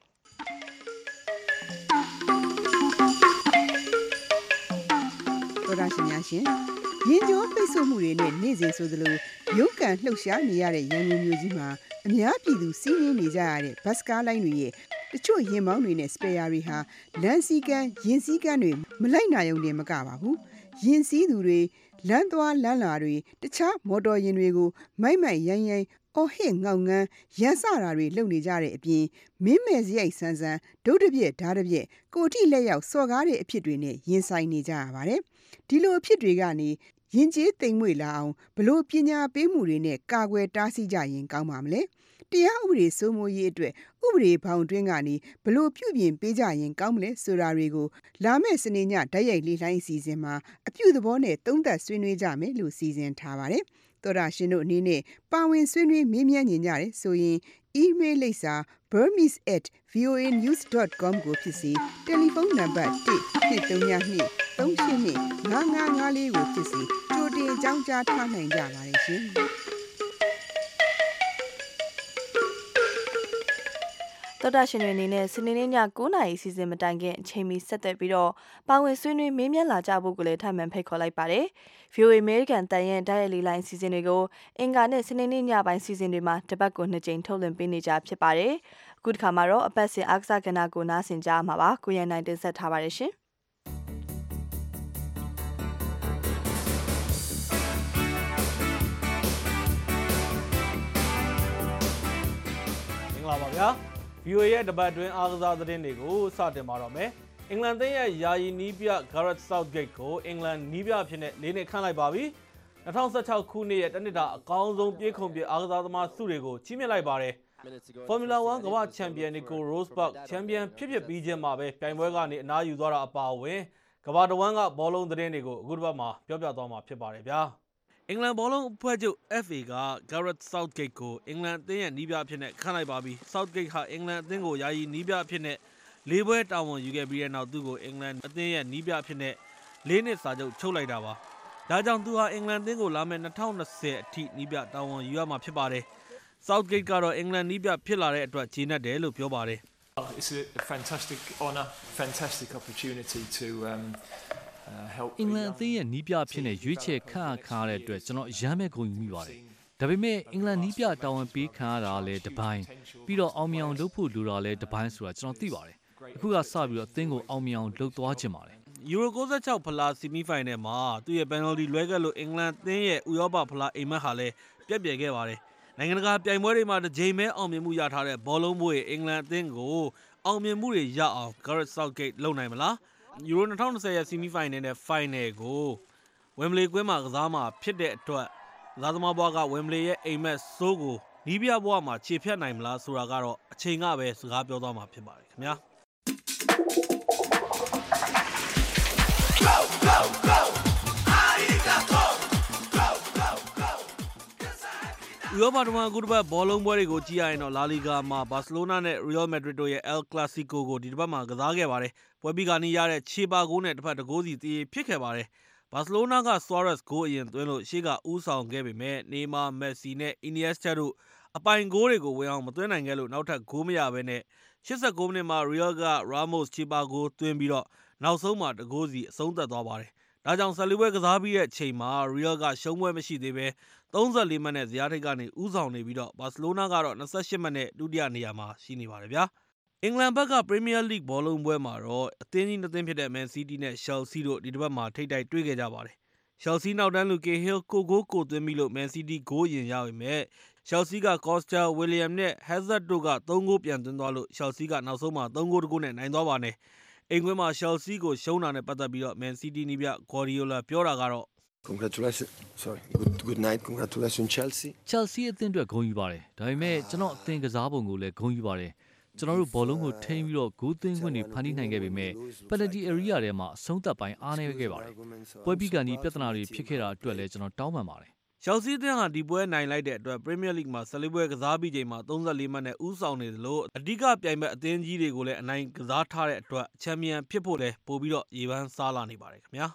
တော်တာရှင်များရှင်ရင်ကျော်ပိတ်ဆို့မှုတွေနဲ့နေ့စဉ်ဆိုသလိုရုပ်ကန်လှုပ်ရှားနေရတဲ့ရန်ကုန်မြို့ကြီးမှာအများပြည်သူစီးနှင်းနေကြရတဲ့ဘတ်စကားလိုင်းတွေရဲ့တချို့ရင်မောင်းတွေနဲ့စပယ်ယာတွေဟာလမ်းစည်းကမ်းရင်စည်းကမ်းတွေမလိုက်နိုင်ုံနဲ့မကပါဘူးရင်စည်းသူတွေလမ်းသွားလမ်းလာတွေတခြားမော်တော်ယာဉ်တွေကိုမိုက်မိုက်ရိုင်းရိုင်းအော်ဟစ်ငေါငန်းရန်စတာတွေလုပ်နေကြတဲ့အပြင်မင်းမဲ့စရိုက်ဆန်းဆန်းဒုတ်တပြက်ဓာတ်တပြက်ကိုတိလက်ရောက်စော်ကားတဲ့အဖြစ်တွေနဲ့ရင်ဆိုင်နေကြရပါတယ်ဒီလိုအဖြစ်တွေကနေရင်ကျေးသိမ်မွေ့လာအောင်ဘလို့ပညာပေးမှုတွေနဲ့ကာကွယ်တားဆီးကြရင်ကောင်းပါမလဲတရားဥပဒေစိုးမိုးရေးအတွက်ဥပဒေဘောင်တွင်းကနေဘလို့ပြုပြင်ပေးကြရင်ကောင်းမလဲဆိုတာတွေကိုလာမယ့်စနေညဓာတ်ရိုက်လေးလိုင်းအစီအစဉ်မှာအပြုသဘောနဲ့သုံးသပ်ဆွေးနွေးကြမယ်လို့စီစဉ်ထားပါတယ်တော်တာရှင်တို့အနေနဲ့ပါဝင်ဆွေးနွေးမေးမြန်းနေကြတယ်ဆိုရင် email လိပ်စာ burmese at voa news dot com ကိုဖြစ်စီတယ်လီဖုန်းနံပါတ် one two three two three two five fiveလေးကိုဖြစ်စီကြိုတင်အကြောင်းကြားထားနိုင်ကြပါတယ်ရှင်တော်တာရှင်တွေအနေနဲ့စနေနေ့ညnineနာရီစီစဉ်မတိုင်ခင်အချိန်မီဆက်သက်ပြီးတော့ပါဝင်ဆွေးနွေးမေးမြန်းလာကြဖို့ကိုလည်းထပ်မံဖိတ်ခေါ်လိုက်ပါတယ်။ဗီအိုအေ American တန်ရဲ့ဓာတ်ရိုက်လေးလိုင်းစီစဉ်တွေကိုအင်္ဂါနဲ့စနေနေ့ညပိုင်းစီစဉ်တွေမှာတပတ်ကိုနှစ်ကြိမ်ထုတ်လွှင့်ပေးနေကြဖြစ်ပါတယ်။အခုတစ်ခါမှာတော့အပတ်စဉ်အားကစားကဏ္ဍကိုနားဆင်ကြမှာပါ။ကိုရန်နိုင်တင်ဆက်ထားပါတယ်ရှင်။မင်္ဂလာပါဗျာ။ဗီအိုအေ ရဲ့တပတ်တွင်းအားကစားသတင်းတွေကိုစတင်ပါတော့မယ်။အင်္ဂလန်သင်းရဲ့ယာယီနီးပြ Gareth Southgate ကိုအင်္ဂလန်နီးပြအဖြစ်နဲ့လေးနှစ်ခန့်လိုက်ပါပြီ၂၀၁၆ခုနှစ်ရဲ့တနှစ်တာအကောင်းဆုံးပြေးခုန်ပြေးအားကစားသမားဆုတွေကိုချီးမြှင့်လိုက်ပါတယ်Formula 1 ကမ္ဘာ့ချန်ပီယံ Nico Rosberg ချန်ပီယံဖြစ်ဖြစ်ပြီးချင်းမှာပဲပြိုင်ပွဲကနေအနားယူသွားတာအပါအဝင်ကမ္ဘာတစ်ဝန်းကဘောလုံးသတင်းတွေကိုအခုတစ်ပတ်မှာပြောပြသွားမှာဖြစ်ပါတယ်ဗျာအင်္ဂလန်ဘောလုံးအဖွဲ့ချုပ် F A က Gareth Southgate ကိုအင်္ဂလန်အသင်းရဲ့နီးပြအဖြစ်နဲ့ခန့်လိုက်ပါပြီ Southgate ဟာအင်္ဂလန်အသင်းကိုယာယီနီးပြအဖြစ်နဲ့လေးပွဲတာဝန်ယူခဲ့ပြီးတဲ့နောက်သူ့ကိုအင်္ဂလန်အသင်းရဲ့နီးပြအဖြစ်နဲ့လေးနှစ်စာချုပ်ချုပ်လိုက်တာပါဒါကြောင့်သူဟာအင်္ဂလန်အသင်းကိုလာမယ့်၂၀၂၀အထိနီးပြတာဝန်ယူရမှာဖြစ်ပါတယ်Southgate ကတော့အင်္ဂလန်နီးပြဖြစ်လာတဲ့အတွက်ကျေနပ်တယ်လို့ပြောပါတယ် It's a fantastic honor, fantastic opportunity to um uh, help အင်္ဂလန်အသင်းရဲ့နီးပြဖြစ်နေရွေးချယ်ခန့်ခါတဲ့အတွက်ကျွန်တော်ရမ်းမဲ့ဂုဏ်ယူမိပါတယ်ဒါပေမဲ့အင်္ဂလန်နီးပြတာဝန်ပေးခံရတာလည်းတစ်ပိုင်းပြီးတော့အောင်မြင်အောင်လုပ်ဖို့လိုတာလည်းတစ်ပိုင်းဆိုတာကျွန်တော်သိပါတယ်အခုကစပြီးတော့အသင်းကိုအောင်မြင်အောင်လုပ်သွားခြင်းပါတယ်ယူရို၉၆ဖလားဆီမီဖိုင်နယ်မှာသူ့ရဲ့ပန်နယ်လ်တီလွဲခဲ့လို့အင်္ဂလန်အသင်းရဲ့ဥရောပဖလားအိမ်မက်ဟာလည်းပြက်ပြယ်ခဲ့ပါတယ်နိုင်ငံတကာပြိုင်ပွဲတွေမှာတစ်ချိန်ပဲအောင်မြင်မှုရထားတဲ့ဘောလုံးဘိုးရဲ့အင်္ဂလန်အသင်းကိုအောင်မြင်မှုတွေရအောင် Gareth Southgate လုပ်နိုင်မလားယူရို၂၀၂၀ရဲ့ဆီမီဖိုင်နယ်နဲ့ဖိုင်နယ်ကိုဝမ်ဘလီကွင်းမှာကစားမှာဖြစ်တဲ့အတွက်ကစားသမားဘွားကဝမ်ဘလီရဲ့အိမ်မက်ဆိုးကိုနီးပြဘွားမှာခြေဖြတ်နိုင်မလားဆိုတာကတော့အချိန်ကပဲစကားပြောသွားမှာဖြစ်ပါတယ်ခင်ဗျာGo go go Arigato Go go go ဥရောပတမန်ကူတပတ်ဘောလုံးပွဲတွေကိုကြည့်ရရင်တော့လာလီဂါမှာဘာစီလိုနာနဲ့ရီယယ်မက်ဒရစ်တို့ရဲ့ El Clasico ကိုဒီတစ်ပတ်မှာကစားခဲ့ပါတယ်ပွဲပြီးကနေရတဲ့ခြေပါဂိုးနဲ့တစ်ဖက်တကိုးစီတည်ဖြစ်ခဲ့ပါတယ်ဘာစီလိုနာက Suarez ဂိုးအရင်သွင်းလို့ရှေ့ကဦးဆောင်ခဲ့ပေမဲ့နေမာမက်ဆီနဲ့ Iniesta တို့အပိုင်ဂိုးတွေကိုဝင်အောင်မသွင်းနိုင်ခဲ့လို့နောက်ထပ်ဂိုးမရဘဲနဲ့၈၉မိနစ်မှာ Real က Ramos ခြေပါဂိုးသွင်းပြီးတော့နောက်ဆုံးမှာတကိုးစီအဆုံးသတ်သွားပါတယ်ဒါကြောင့်ဆယ်လေးပွဲကစားပြီးတဲ့ချိန်မှာ Real ကရှုံးပွဲမရှိသေးပဲ၃၄မှတ်နဲ့ဇယားထိပ်ကနေဦးဆောင်နေပြီးတော့ဘာစီလိုနာကတော့၂၈မှတ်နဲ့ဒုတိယနေရာမှာရှိနေပါတယ်ဗျာအင်္ဂလန်ဘက်က Premier League ဘောလုံးပွဲမှာတော့အသင်းကြီးနှစ်သင်းဖြစ်တဲ့ Man City နဲ့ Chelsea တို့ဒီတစ်ပတ်မှာထိပ်တိုက်တွေ့ခဲ့ကြပါတယ် Chelsea နောက်တန်းလူ Cahill ကိုဂိုးကိုသွင်းပြီးလို့ Man City ဂိုးရင်ရပေမဲ့ Chelsea က Costa William နဲ့ Hazard တို့က၃ဂိုးပြန်သွင်းသွားလို့ Chelsea ကနောက်ဆုံးမှာ၃ဂိုးတဂိုးနဲ့နိုင်သွားပါတယ်အိမ်ကွင်းမှာ Chelsea ကိုရှုံးတာနဲ့ပတ်သက်ပြီးတော့ Man City နီးပြ Guardiola ပြောတာကတော့ Congratulations sorry good good night congratulations Chelsea Chelsea အသင်းအတွက်ဂုဏ်ယူပါတယ်ဒါပေမဲ့ကျွန်တော်အသင်းကစားပုံကိုလည်းဂုဏ်ယူပါတယ်ကျွန်တော်တို့ဘောလုံးကိုထိန်းပြီးတော့ဂိုးသွင်းခွင့်တွေဖန်တီးနိုင်ခဲ့ပေမဲ့ penalty area ထဲမှာအဆုံးသတ်ပိုင်းအားနည်းခဲ့ပါတယ်ပွဲပြီးကန်ဒီပြဿနာတွေဖြစ်ခဲ့တာအတွက်လည်းကျွန်တော်တောင်းပန်ပါတယ်Chelsea အသင်းဟာဒီပွဲနိုင်လိုက်တဲ့အတွက် Premier League မှာဆယ်လေးပွဲကစားပြီးချိန်မှာ၃၄မှတ်နဲ့ဦးဆောင်နေသလိုအဓိကပြိုင်ဘက်အသင်းကြီးတွေကိုလည်းအနိုင်ကစားထားတဲ့အတွက်ချန်ပီယံဖြစ်ဖို့လည်းပို့ပြီးတော့ရေပန်းစားလာနေပါတယ်ခင်ဗျာ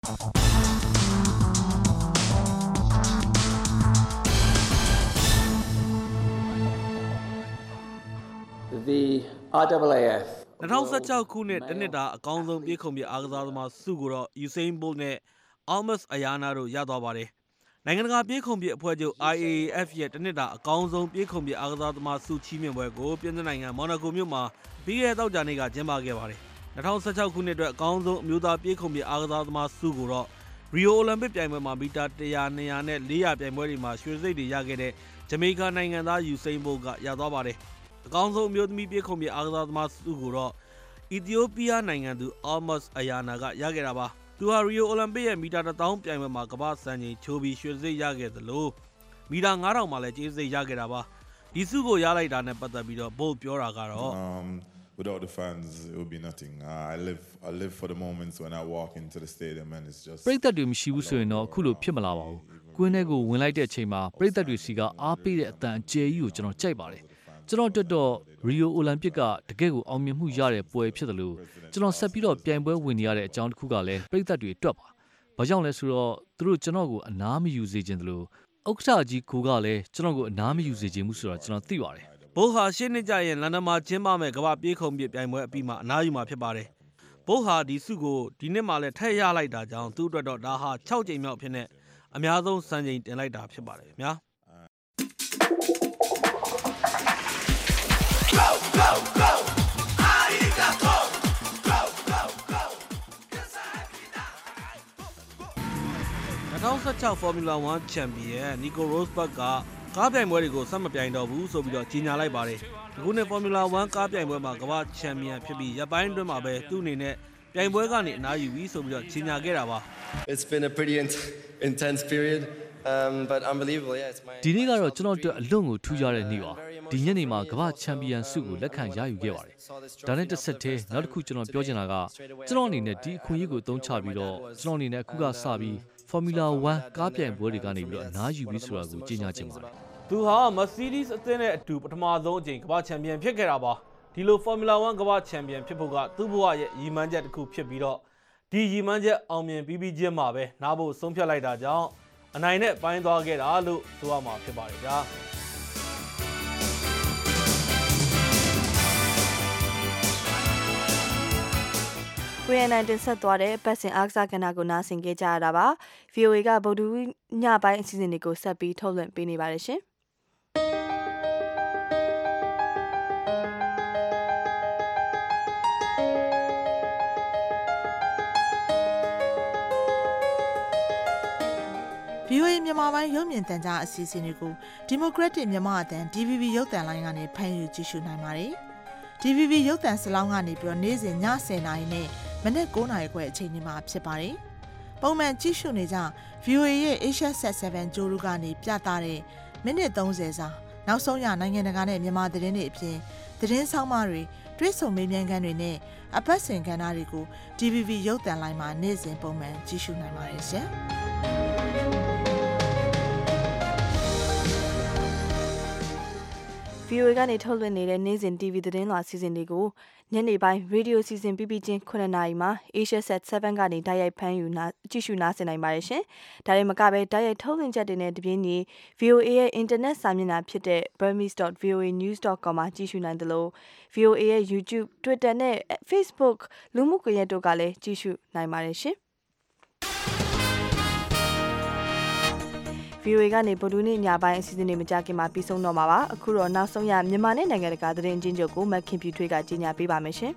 The R A A F ၂၀၁၆ခုနှစ်တနှစ်တာအကောင်းဆုံးပြေးခုန်ပြေးအားကစားသမားဆုကိုတော့ Usain Bolt နဲ့ Almas Ayana တို့ရသွားပါတယ်နိုင်ငံတကာပြေးခုန်ပြေးအဖွဲ့ချုပ် I A A F ရဲ့တနှစ်တာအကောင်းဆုံးပြေးခုန်ပြေးအားကစားသမားဆုချီးမြှင့်ပွဲကိုပြင်သစ်နိုင်ငံမော်နာကိုမြို့မှာပြီးခဲ့တဲ့တောက်ကြနေ့ကကျင်းပခဲ့ပါတယ်၂၀၁၆ခုနှစ်အတွက်အကောင်းဆုံးအမျိုးသားပြေးခုန်ပြေးအားကစားသမားဆုကိုတော့ Rio Olympic ပြိုင်ပွဲမှာမီတာ၁၀၀ ၂၀၀နဲ့၄၀၀ပြိုင်ပွဲတွေမှာရွှေစိတ်တွေရခဲ့တဲ့ဂျမေကာနိုင်ငံသား Usain Bolt ကရသွားပါတယ်အကောင်းဆုံးအမျိုးသမီးပြေးခုန်ပြေးအားကစားသမားဆုကိုတော့ Ethiopia နိုင်ငံသူ Almas Ayana ကရခဲ့တာပါသူဟာ Rio Olympic ရဲ့မီတာတစ်သောင်းပြိုင်ပွဲမှာကမ္ဘာ့စံချိန်ချိုးပြီးရွှေစိတ်ရခဲ့သလိုမီတာ၅ထောင်မှာလည်းကြေးစိတ်ရခဲ့တာပါဒီဆုကိုရလိုက်တာနဲ့ပတ်သက်ပြီးတော့ Bolt ပြောတာကတော့ Without the fans it would be nothing. Uh, I live I live for the moments when I walk into the stadium and it's just ပရိသတ်တွေမရှိဘူးဆိုရင်တော့အခုလိုဖြစ်မလာပါဘူးကွင်းထဲကိုဝင်လိုက်တဲ့အချိန်မှာပရိသတ်တွေစီကအားပေးတဲ့အတန်အကျယ်ကြီးကိုကျွန်တော်ကြိုက်ပါတယ်ကျွန်တော်တက်တော့ Rio Olympic ကတကယ့်ကိုအောင်မြင်မှုရတဲ့ပွဲဖြစ်တယ်လို့ကျွန်တော်ဆက်ပြီးတော့ပြိုင်ပွဲဝင်နေရတဲ့အကြောင်းတစ်ခုကလည်းပရိသတ်တွေအတွက်ပါဘာကြောင့်လဲဆိုတော့သူတို့ကျွန်တော်ကိုအနားမယူစေချင်တယ်လို့ဥက္ကဋ္ဌကြီးကိုကလည်းကျွန်တော်ကိုအနားမယူစေချင်ဘူးဆိုတာကျွန်တော်သိပါတယ်ဘိုးဟာရှင်းနေကြရင်လန်ဒန်မှာကျင်းပမဲ့ကမ္ဘာပြေးခုန်ပြေးပြိုင်ပွဲအပြီးမှာအနားယူမှာဖြစ်ပါတယ်ဘိုးဟာဒီဆုကိုဒီနှစ်မှလည်းထည့်ရလိုက်တာကြောင့်သူ့အတွက်တော့ဒါဟာ၆ကြိမ်မြောက်ဖြစ်နေအများဆုံးစံချိန်တင်လိုက်တာဖြစ်ပါတယ်ခင်ဗျာGo go go Arigato Go go go ၂၀၁၆ Formula 1 ချန်ပီယံ Nico Rosberg ကကားပြိုင်ပွဲတွေကိုဆက်မပြိုင်တော့ဘူးဆိုပြီးတော့ကြီးညာလိုက်ပါတယ်အခုနှစ် Formula one ကားပြိုင်ပွဲမှာကမ္ဘာချန်ပီယံဖြစ်ပြီးရပ်ပိုင်းအတွင်းမှာပဲသူ့အနေနဲ့ပြိုင်ပွဲကနေအနားယူပြီးဆိုပြီးတော့ကြီးညာခဲ့တာပါ It's been a pretty intense period um but unbelievable yeah it's my ဒီနေ့ကတော့ကျွန်တော်တို့အလွန်ကိုထူးခြားတဲ့နေ့ပါဒီညနေမှာကမ္ဘာချန်ပီယံဆုကိုလက်ခံရယူခဲ့ပါတယ်ဒါနဲ့တစ်ဆက်တည်းနောက်တစ်ခုကျွန်တော်ပြောချင်တာကကျွန်တော်အနေနဲ့ဒီအခွင့်အရေးကိုအသုံးချပြီးတော့ကျွန်တော်အနေနဲ့အခုကစပြီး Formula one ကားပြိုင်ပွဲတွေကနေပြီးတော့အနားယူပြီးဆိုတာကိုကြီးညာချင်ပါတယ်သူဟာ Mercedes အသင်းနဲ့အတူပထမဆုံးအကြိမ်ကမ္ဘာချန်ပီယံဖြစ်ခဲ့တာပါဒီလို Formula one ကမ္ဘာချန်ပီယံဖြစ်ဖို့ကသူ့ဘဝရဲ့ရည်မှန်းချက်တစ်ခုဖြစ်ပြီးတော့ဒီရည်မှန်းချက်အောင်မြင်ပြီးပြီးချင်းမှာပဲနားဖို့ဆုံးဖြတ်လိုက်တာကြောင့်အနိုင်နဲ့ပိုင်းသွားခဲ့တာလို့ဆိုရမှာဖြစ်ပါတယ်ဗျာကိုရီးယားနိုင်ငံဆက်သွားတဲ့ပတ်စင်အားကစားကဏ္ဍကိုနားဆင်ကြကြရတာပါ ဗီအိုအေ ကဗုဒ္ဓညပိုင်းအစီအစဉ်တွေကိုဆက်ပြီးထုတ်လွှင့်ပေးနေပါတယ်ရှင်ဗီအိုအေ မြန်မာပိုင်းရုပ်မြင်သံကြားအစီအစဉ်တွေကို Democratic မြန်မာအသံ ဒီ ဗီ ဗီ ရုပ်သံလိုင်းကနေဖမ်းယူကြည့်ရှုနိုင်ပါတယ်။ ဒီ ဗီ ဗီ ရုပ်သံစလောင်းကနေပြီးတော့နေ့စဉ်ညဆယ်နာရီနဲ့မနက်၉နာရီခွဲအချိန်တွေမှာဖြစ်ပါတယ်။ပုံမှန်ကြည့်ရှုနေကြ ဗီအိုအေ ရဲ့ Asia Sat seven ကြိုးလူကနေပြသတဲ့မိနစ်သုံးဆယ်စာနောက်ဆုံးရနိုင်ငံတကာနဲ့မြန်မာသတင်းတွေအပြင်သတင်းဆောင်မတွေတွဲဆုံမေးမြန်းခန်းတွေနဲ့အပတ်စဉ်ကဏ္ဍတွေကို ဒီ ဗီ ဗီ ရုပ်သံလိုင်းမှာနေ့စဉ်ပုံမှန်ကြည့်ရှုနိုင်ပါတယ်ရှင်။ဗီအိုအေ ကနေထုတ်လွှင့်နေတဲ့နေ့စဉ် တီဗီ သတင်းလွှာစီစဉ်တွေကိုညနေပိုင်းရေဒီယိုစီစဉ်ပြီးပြီးချင်းခုနှစ်နာရီမှာ Asia Sat seven ကနေတိုက်ရိုက်ဖမ်းယူနာကြည့်ရှုနားဆင်နိုင်ပါတယ်ရှင်။ဒါတွေမကပဲတိုက်ရိုက်ထုတ်လွှင့်ချက်တွေနဲ့တပြေးညီ ဗီအိုအေ ရဲ့ internet စာမျက်နှာဖြစ်တဲ့ burmese dot v o a news dot com မှာကြည့်ရှုနိုင်တယ်လို့ ဗီအိုအေ ရဲ့ YouTube, Twitter နဲ့ Facebook လူမှုကွန်ရက်တို့ကလည်းကြည့်ရှုနိုင်ပါတယ်ရှင်။ ဗီအိုအေ ကနေဗုဒ္ဓနေ့ညပိုင်းအစီအစဉ်တွေမကြခင်မှာပြီးဆုံးတော့မှာပါအခုတော့နောက်ဆုံးရမြန်မာနဲ့နိုင်ငံတကာသတင်းချင်းချုပ်ကိုမက်ခင်ပြူထွေးကကြီးညာပေးပါမယ်ရှင်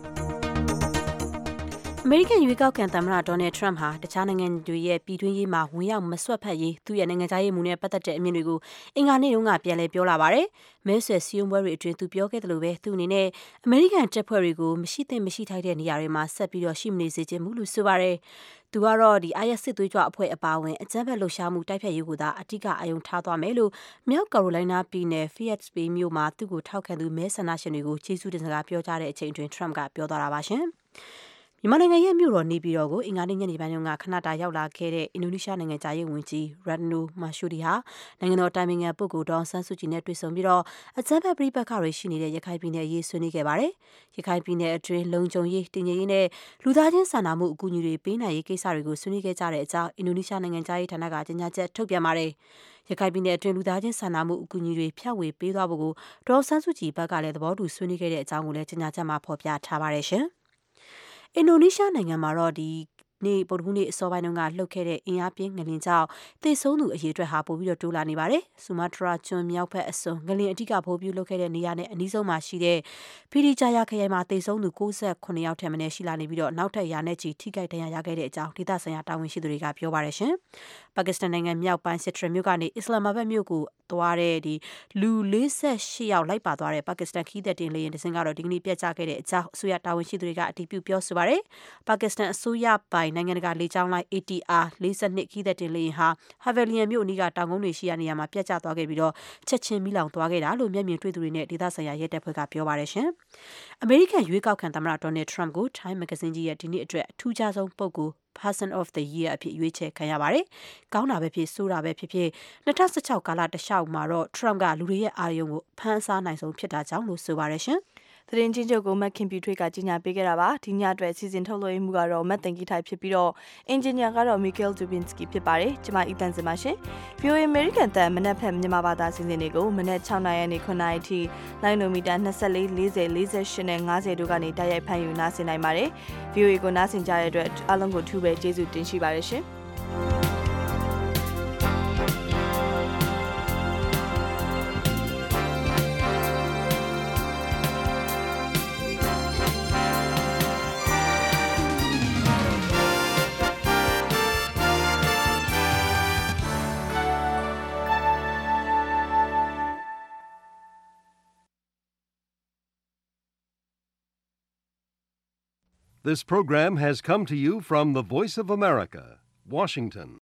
အမေရိကန်ရွေးကောက်ခံသမ္မတဒေါ်နယ်ထရမ့်ဟာတခြားနိုင်ငံတွေရဲ့ပြည်တွင်းရေးမှာဝင်ရောက်မဆွတ်ဖက်ရေးသူ့ရဲ့နိုင်ငံခြားရေးမူနဲ့ပတ်သက်တဲ့အမြင်တွေကိုအင်္ဂါနေ့တုန်းကပြန်လည်ပြောလာပါတယ်။မဲဆွယ်စည်းရုံးပွဲတွေအတွင်းသူပြောခဲ့တယ်လို့ပဲသူအနေနဲ့အမေရိကန်တပ်ဖွဲ့တွေကိုမရှိသင့်မရှိထိုက်တဲ့နေရာတွေမှာဆက်ပြီးတော့ရှိမနေစေချင်ဘူးလို့ဆိုပါတယ်။သူကတော့ဒီ I S စစ်သွေးကြွအဖွဲ့အပါအဝင်အကြမ်းဖက်လှုပ်ရှားမှုတိုက်ဖျက်ရေးကိုသာအထူးအာရုံထားသွားမယ်လို့မြောက်ကာရိုလိုင်းနားပြည်နယ် Fayetteville မြို့မှာသူ့ကိုထောက်ခံသူမဲဆန္ဒရှင်တွေကိုကျေးဇူးတင်စကားပြောကြားတဲ့အချိန်အတွင်းထရမ့်ကပြောသွားတာပါရှင်။မြန်မာနိုင်ငံရဲ့မြို့တော်နေပြည်တော်ကိုအင်္ဂါနေ့ညနေပိုင်းကခဏတာရောက်လာခဲ့တဲ့အင်ဒိုနီးရှားနိုင်ငံသားရေးဝန်ကြီး Retno Marsudi ဟာနိုင်ငံတော်တိုင်ပင်ခံပုဂ္ဂိုလ်ဒေါ်အောင်ဆန်းစုကြည်နဲ့တွေ့ဆုံပြီးတော့အကြမ်းဖက်ပြည်ပခါတွေရှိနေတဲ့ရခိုင်ပြည်နယ်အရေးဆွေးနွေးခဲ့ပါတယ်။ရခိုင်ပြည်နယ်အတွင်းလုံခြုံရေးတည်ငြိမ်ရေးနဲ့လူသားချင်းစာနာမှုအကူအညီတွေပေးနိုင်ရေးကိစ္စတွေကိုဆွေးနွေးခဲ့ကြတဲ့အကြောင်းအင်ဒိုနီးရှားနိုင်ငံသားရေးဌာနကကြေညာချက်ထုတ်ပြန်ပါတယ်။ရခိုင်ပြည်နယ်အတွင်းလူသားချင်းစာနာမှုအကူအညီတွေဖြန့်ဝေပေးသွားဖို့ကိုဒေါ်အောင်ဆန်းစုကြည်ဘက်ကလည်းသဘောတူဆွေးနွေးခဲ့တဲ့အကြောင်းကိုလည်းကြေညာချက်မှာဖော်ပြထားပါတယ်ရှင်။အင်ဒိုနီးရှားနိုင်ငံမှာတော့ဒီနေ့ဗုဒ္ဓဟူးနေ့အစောပိုင်းတုန်းကလှုပ်ခဲ့တဲ့အင်အားပြင်းငလျင်ကြောင့်သေဆုံးသူအရေအတွက်ဟာပိုပြီးတော့တိုးလာနေပါတယ်။ဆူမာတရာကျွန်းမြောက်ဘက်အစွန်ငလျင်အဓိကဖိုးပြလှုပ်ခဲ့တဲ့နေရာနဲ့အနီးဆုံးမှာရှိတဲ့ဖီဒီဂျာယာခရိုင်မှာသေဆုံးသူ၉၉ယောက်ထက်မနည်းရှိလာနေပြီးတော့နောက်ထပ်ရာနဲ့ချီထိခိုက်ဒဏ်ရာရခဲ့တဲ့အကြောင်းဒေသဆိုင်ရာတာဝန်ရှိသူတွေကပြောပါတယ်ရှင်။ပါကစ္စတန်နိုင်ငံမြောက်ပိုင်းစစ်ထရမြို့ကနေအစ္စလာမာဘတ်မြို့ကိုသွားတဲ့ဒီလူ၄၈ယောက်လိုက်ပါသွားတဲ့ပါကစ္စတန်ခီးသက်တင်လေယာဉ်တစ်စင်းကတော့ဒီကနေ့ပြတ်ကျခဲ့တဲ့အကြောင်းအစိုးရတာဝန်ရှိသူတွေကအတည်ပြုပြောဆိုပါတယ်။ပါကစ္စတန်အစိုးရပိုင်နိုင်ငံတကာလေကြောင်းလိုင်း A T R ၄၂ခီးသက်တင်လေယာဉ်ဟာဟာဗယ်လီယန်မြို့အနီးကတောင်ကုန်းတွေရှိရာနေရာမှာပြတ်ကျသွားခဲ့ပြီးတော့ချက်ချင်းမိလောင်သွားခဲ့တာလို့မျက်မြင်တွေ့သူတွေနဲ့ဒေသဆိုင်ရာရဲတပ်ဖွဲ့ကပြောပါတယ်ရှင်။အမေရိကန်ရွေးကောက်ခံသမ္မတဒေါ်နယ်ထရမ့်ကို Time မဂ္ဂဇင်းကြီးရဲ့ဒီနေ့အတွက်အထူးခြားဆုံးပုဂ္ဂိုလ်Person of the Year အဖြစ်ရွေးချယ်ခံရပါတယ်။ကောင်းတာပဲဖြစ်ဆိုးတာပဲဖြစ်ဖြစ်၂၀၁၆ကာလတလျှောက်မှာတော့ Trump ကလူတွေရဲ့အာရုံကိုဖန်ဆားနိုင်ဆုံးဖြစ်တာကြောင့်လို့ဆိုပါတယ်ရှင်။သတင်းချင်းချုပ်ကိုမက်ခင်ပြူထွေးကကြီးညာပေးခဲ့တာပါဒီညအတွက်စီစဉ်ထုတ်လွှင့်မှုကတော့မက်တင်ကြီးထိုင်ဖြစ်ပြီးတော့အင်ဂျင်နီယာကတော့ Mikhail Dubinsky ဖြစ်ပါတယ်ကျွန်မအီတန်စင်ပါရှင် ဗီအိုအေ American တန်မနက်ဖက်မြန်မာဘာသာစီစဉ်တွေကိုမနက်၆နာရီနဲ့9နာရီထိလိုင်းနိုမီတာ၂၄ ၄၀ ၄၈နဲ့၅၀တို့ကနေတိုက်ရိုက်ဖမ်းယူနားဆင်နိုင်ပါတယ် ဗီအိုအေ ကိုနားဆင်ကြတဲ့အတွက်အားလုံးကိုထူးပဲကျေးဇူးတင်ရှိပါတယ်ရှင် This program has come to you from the Voice of America, Washington.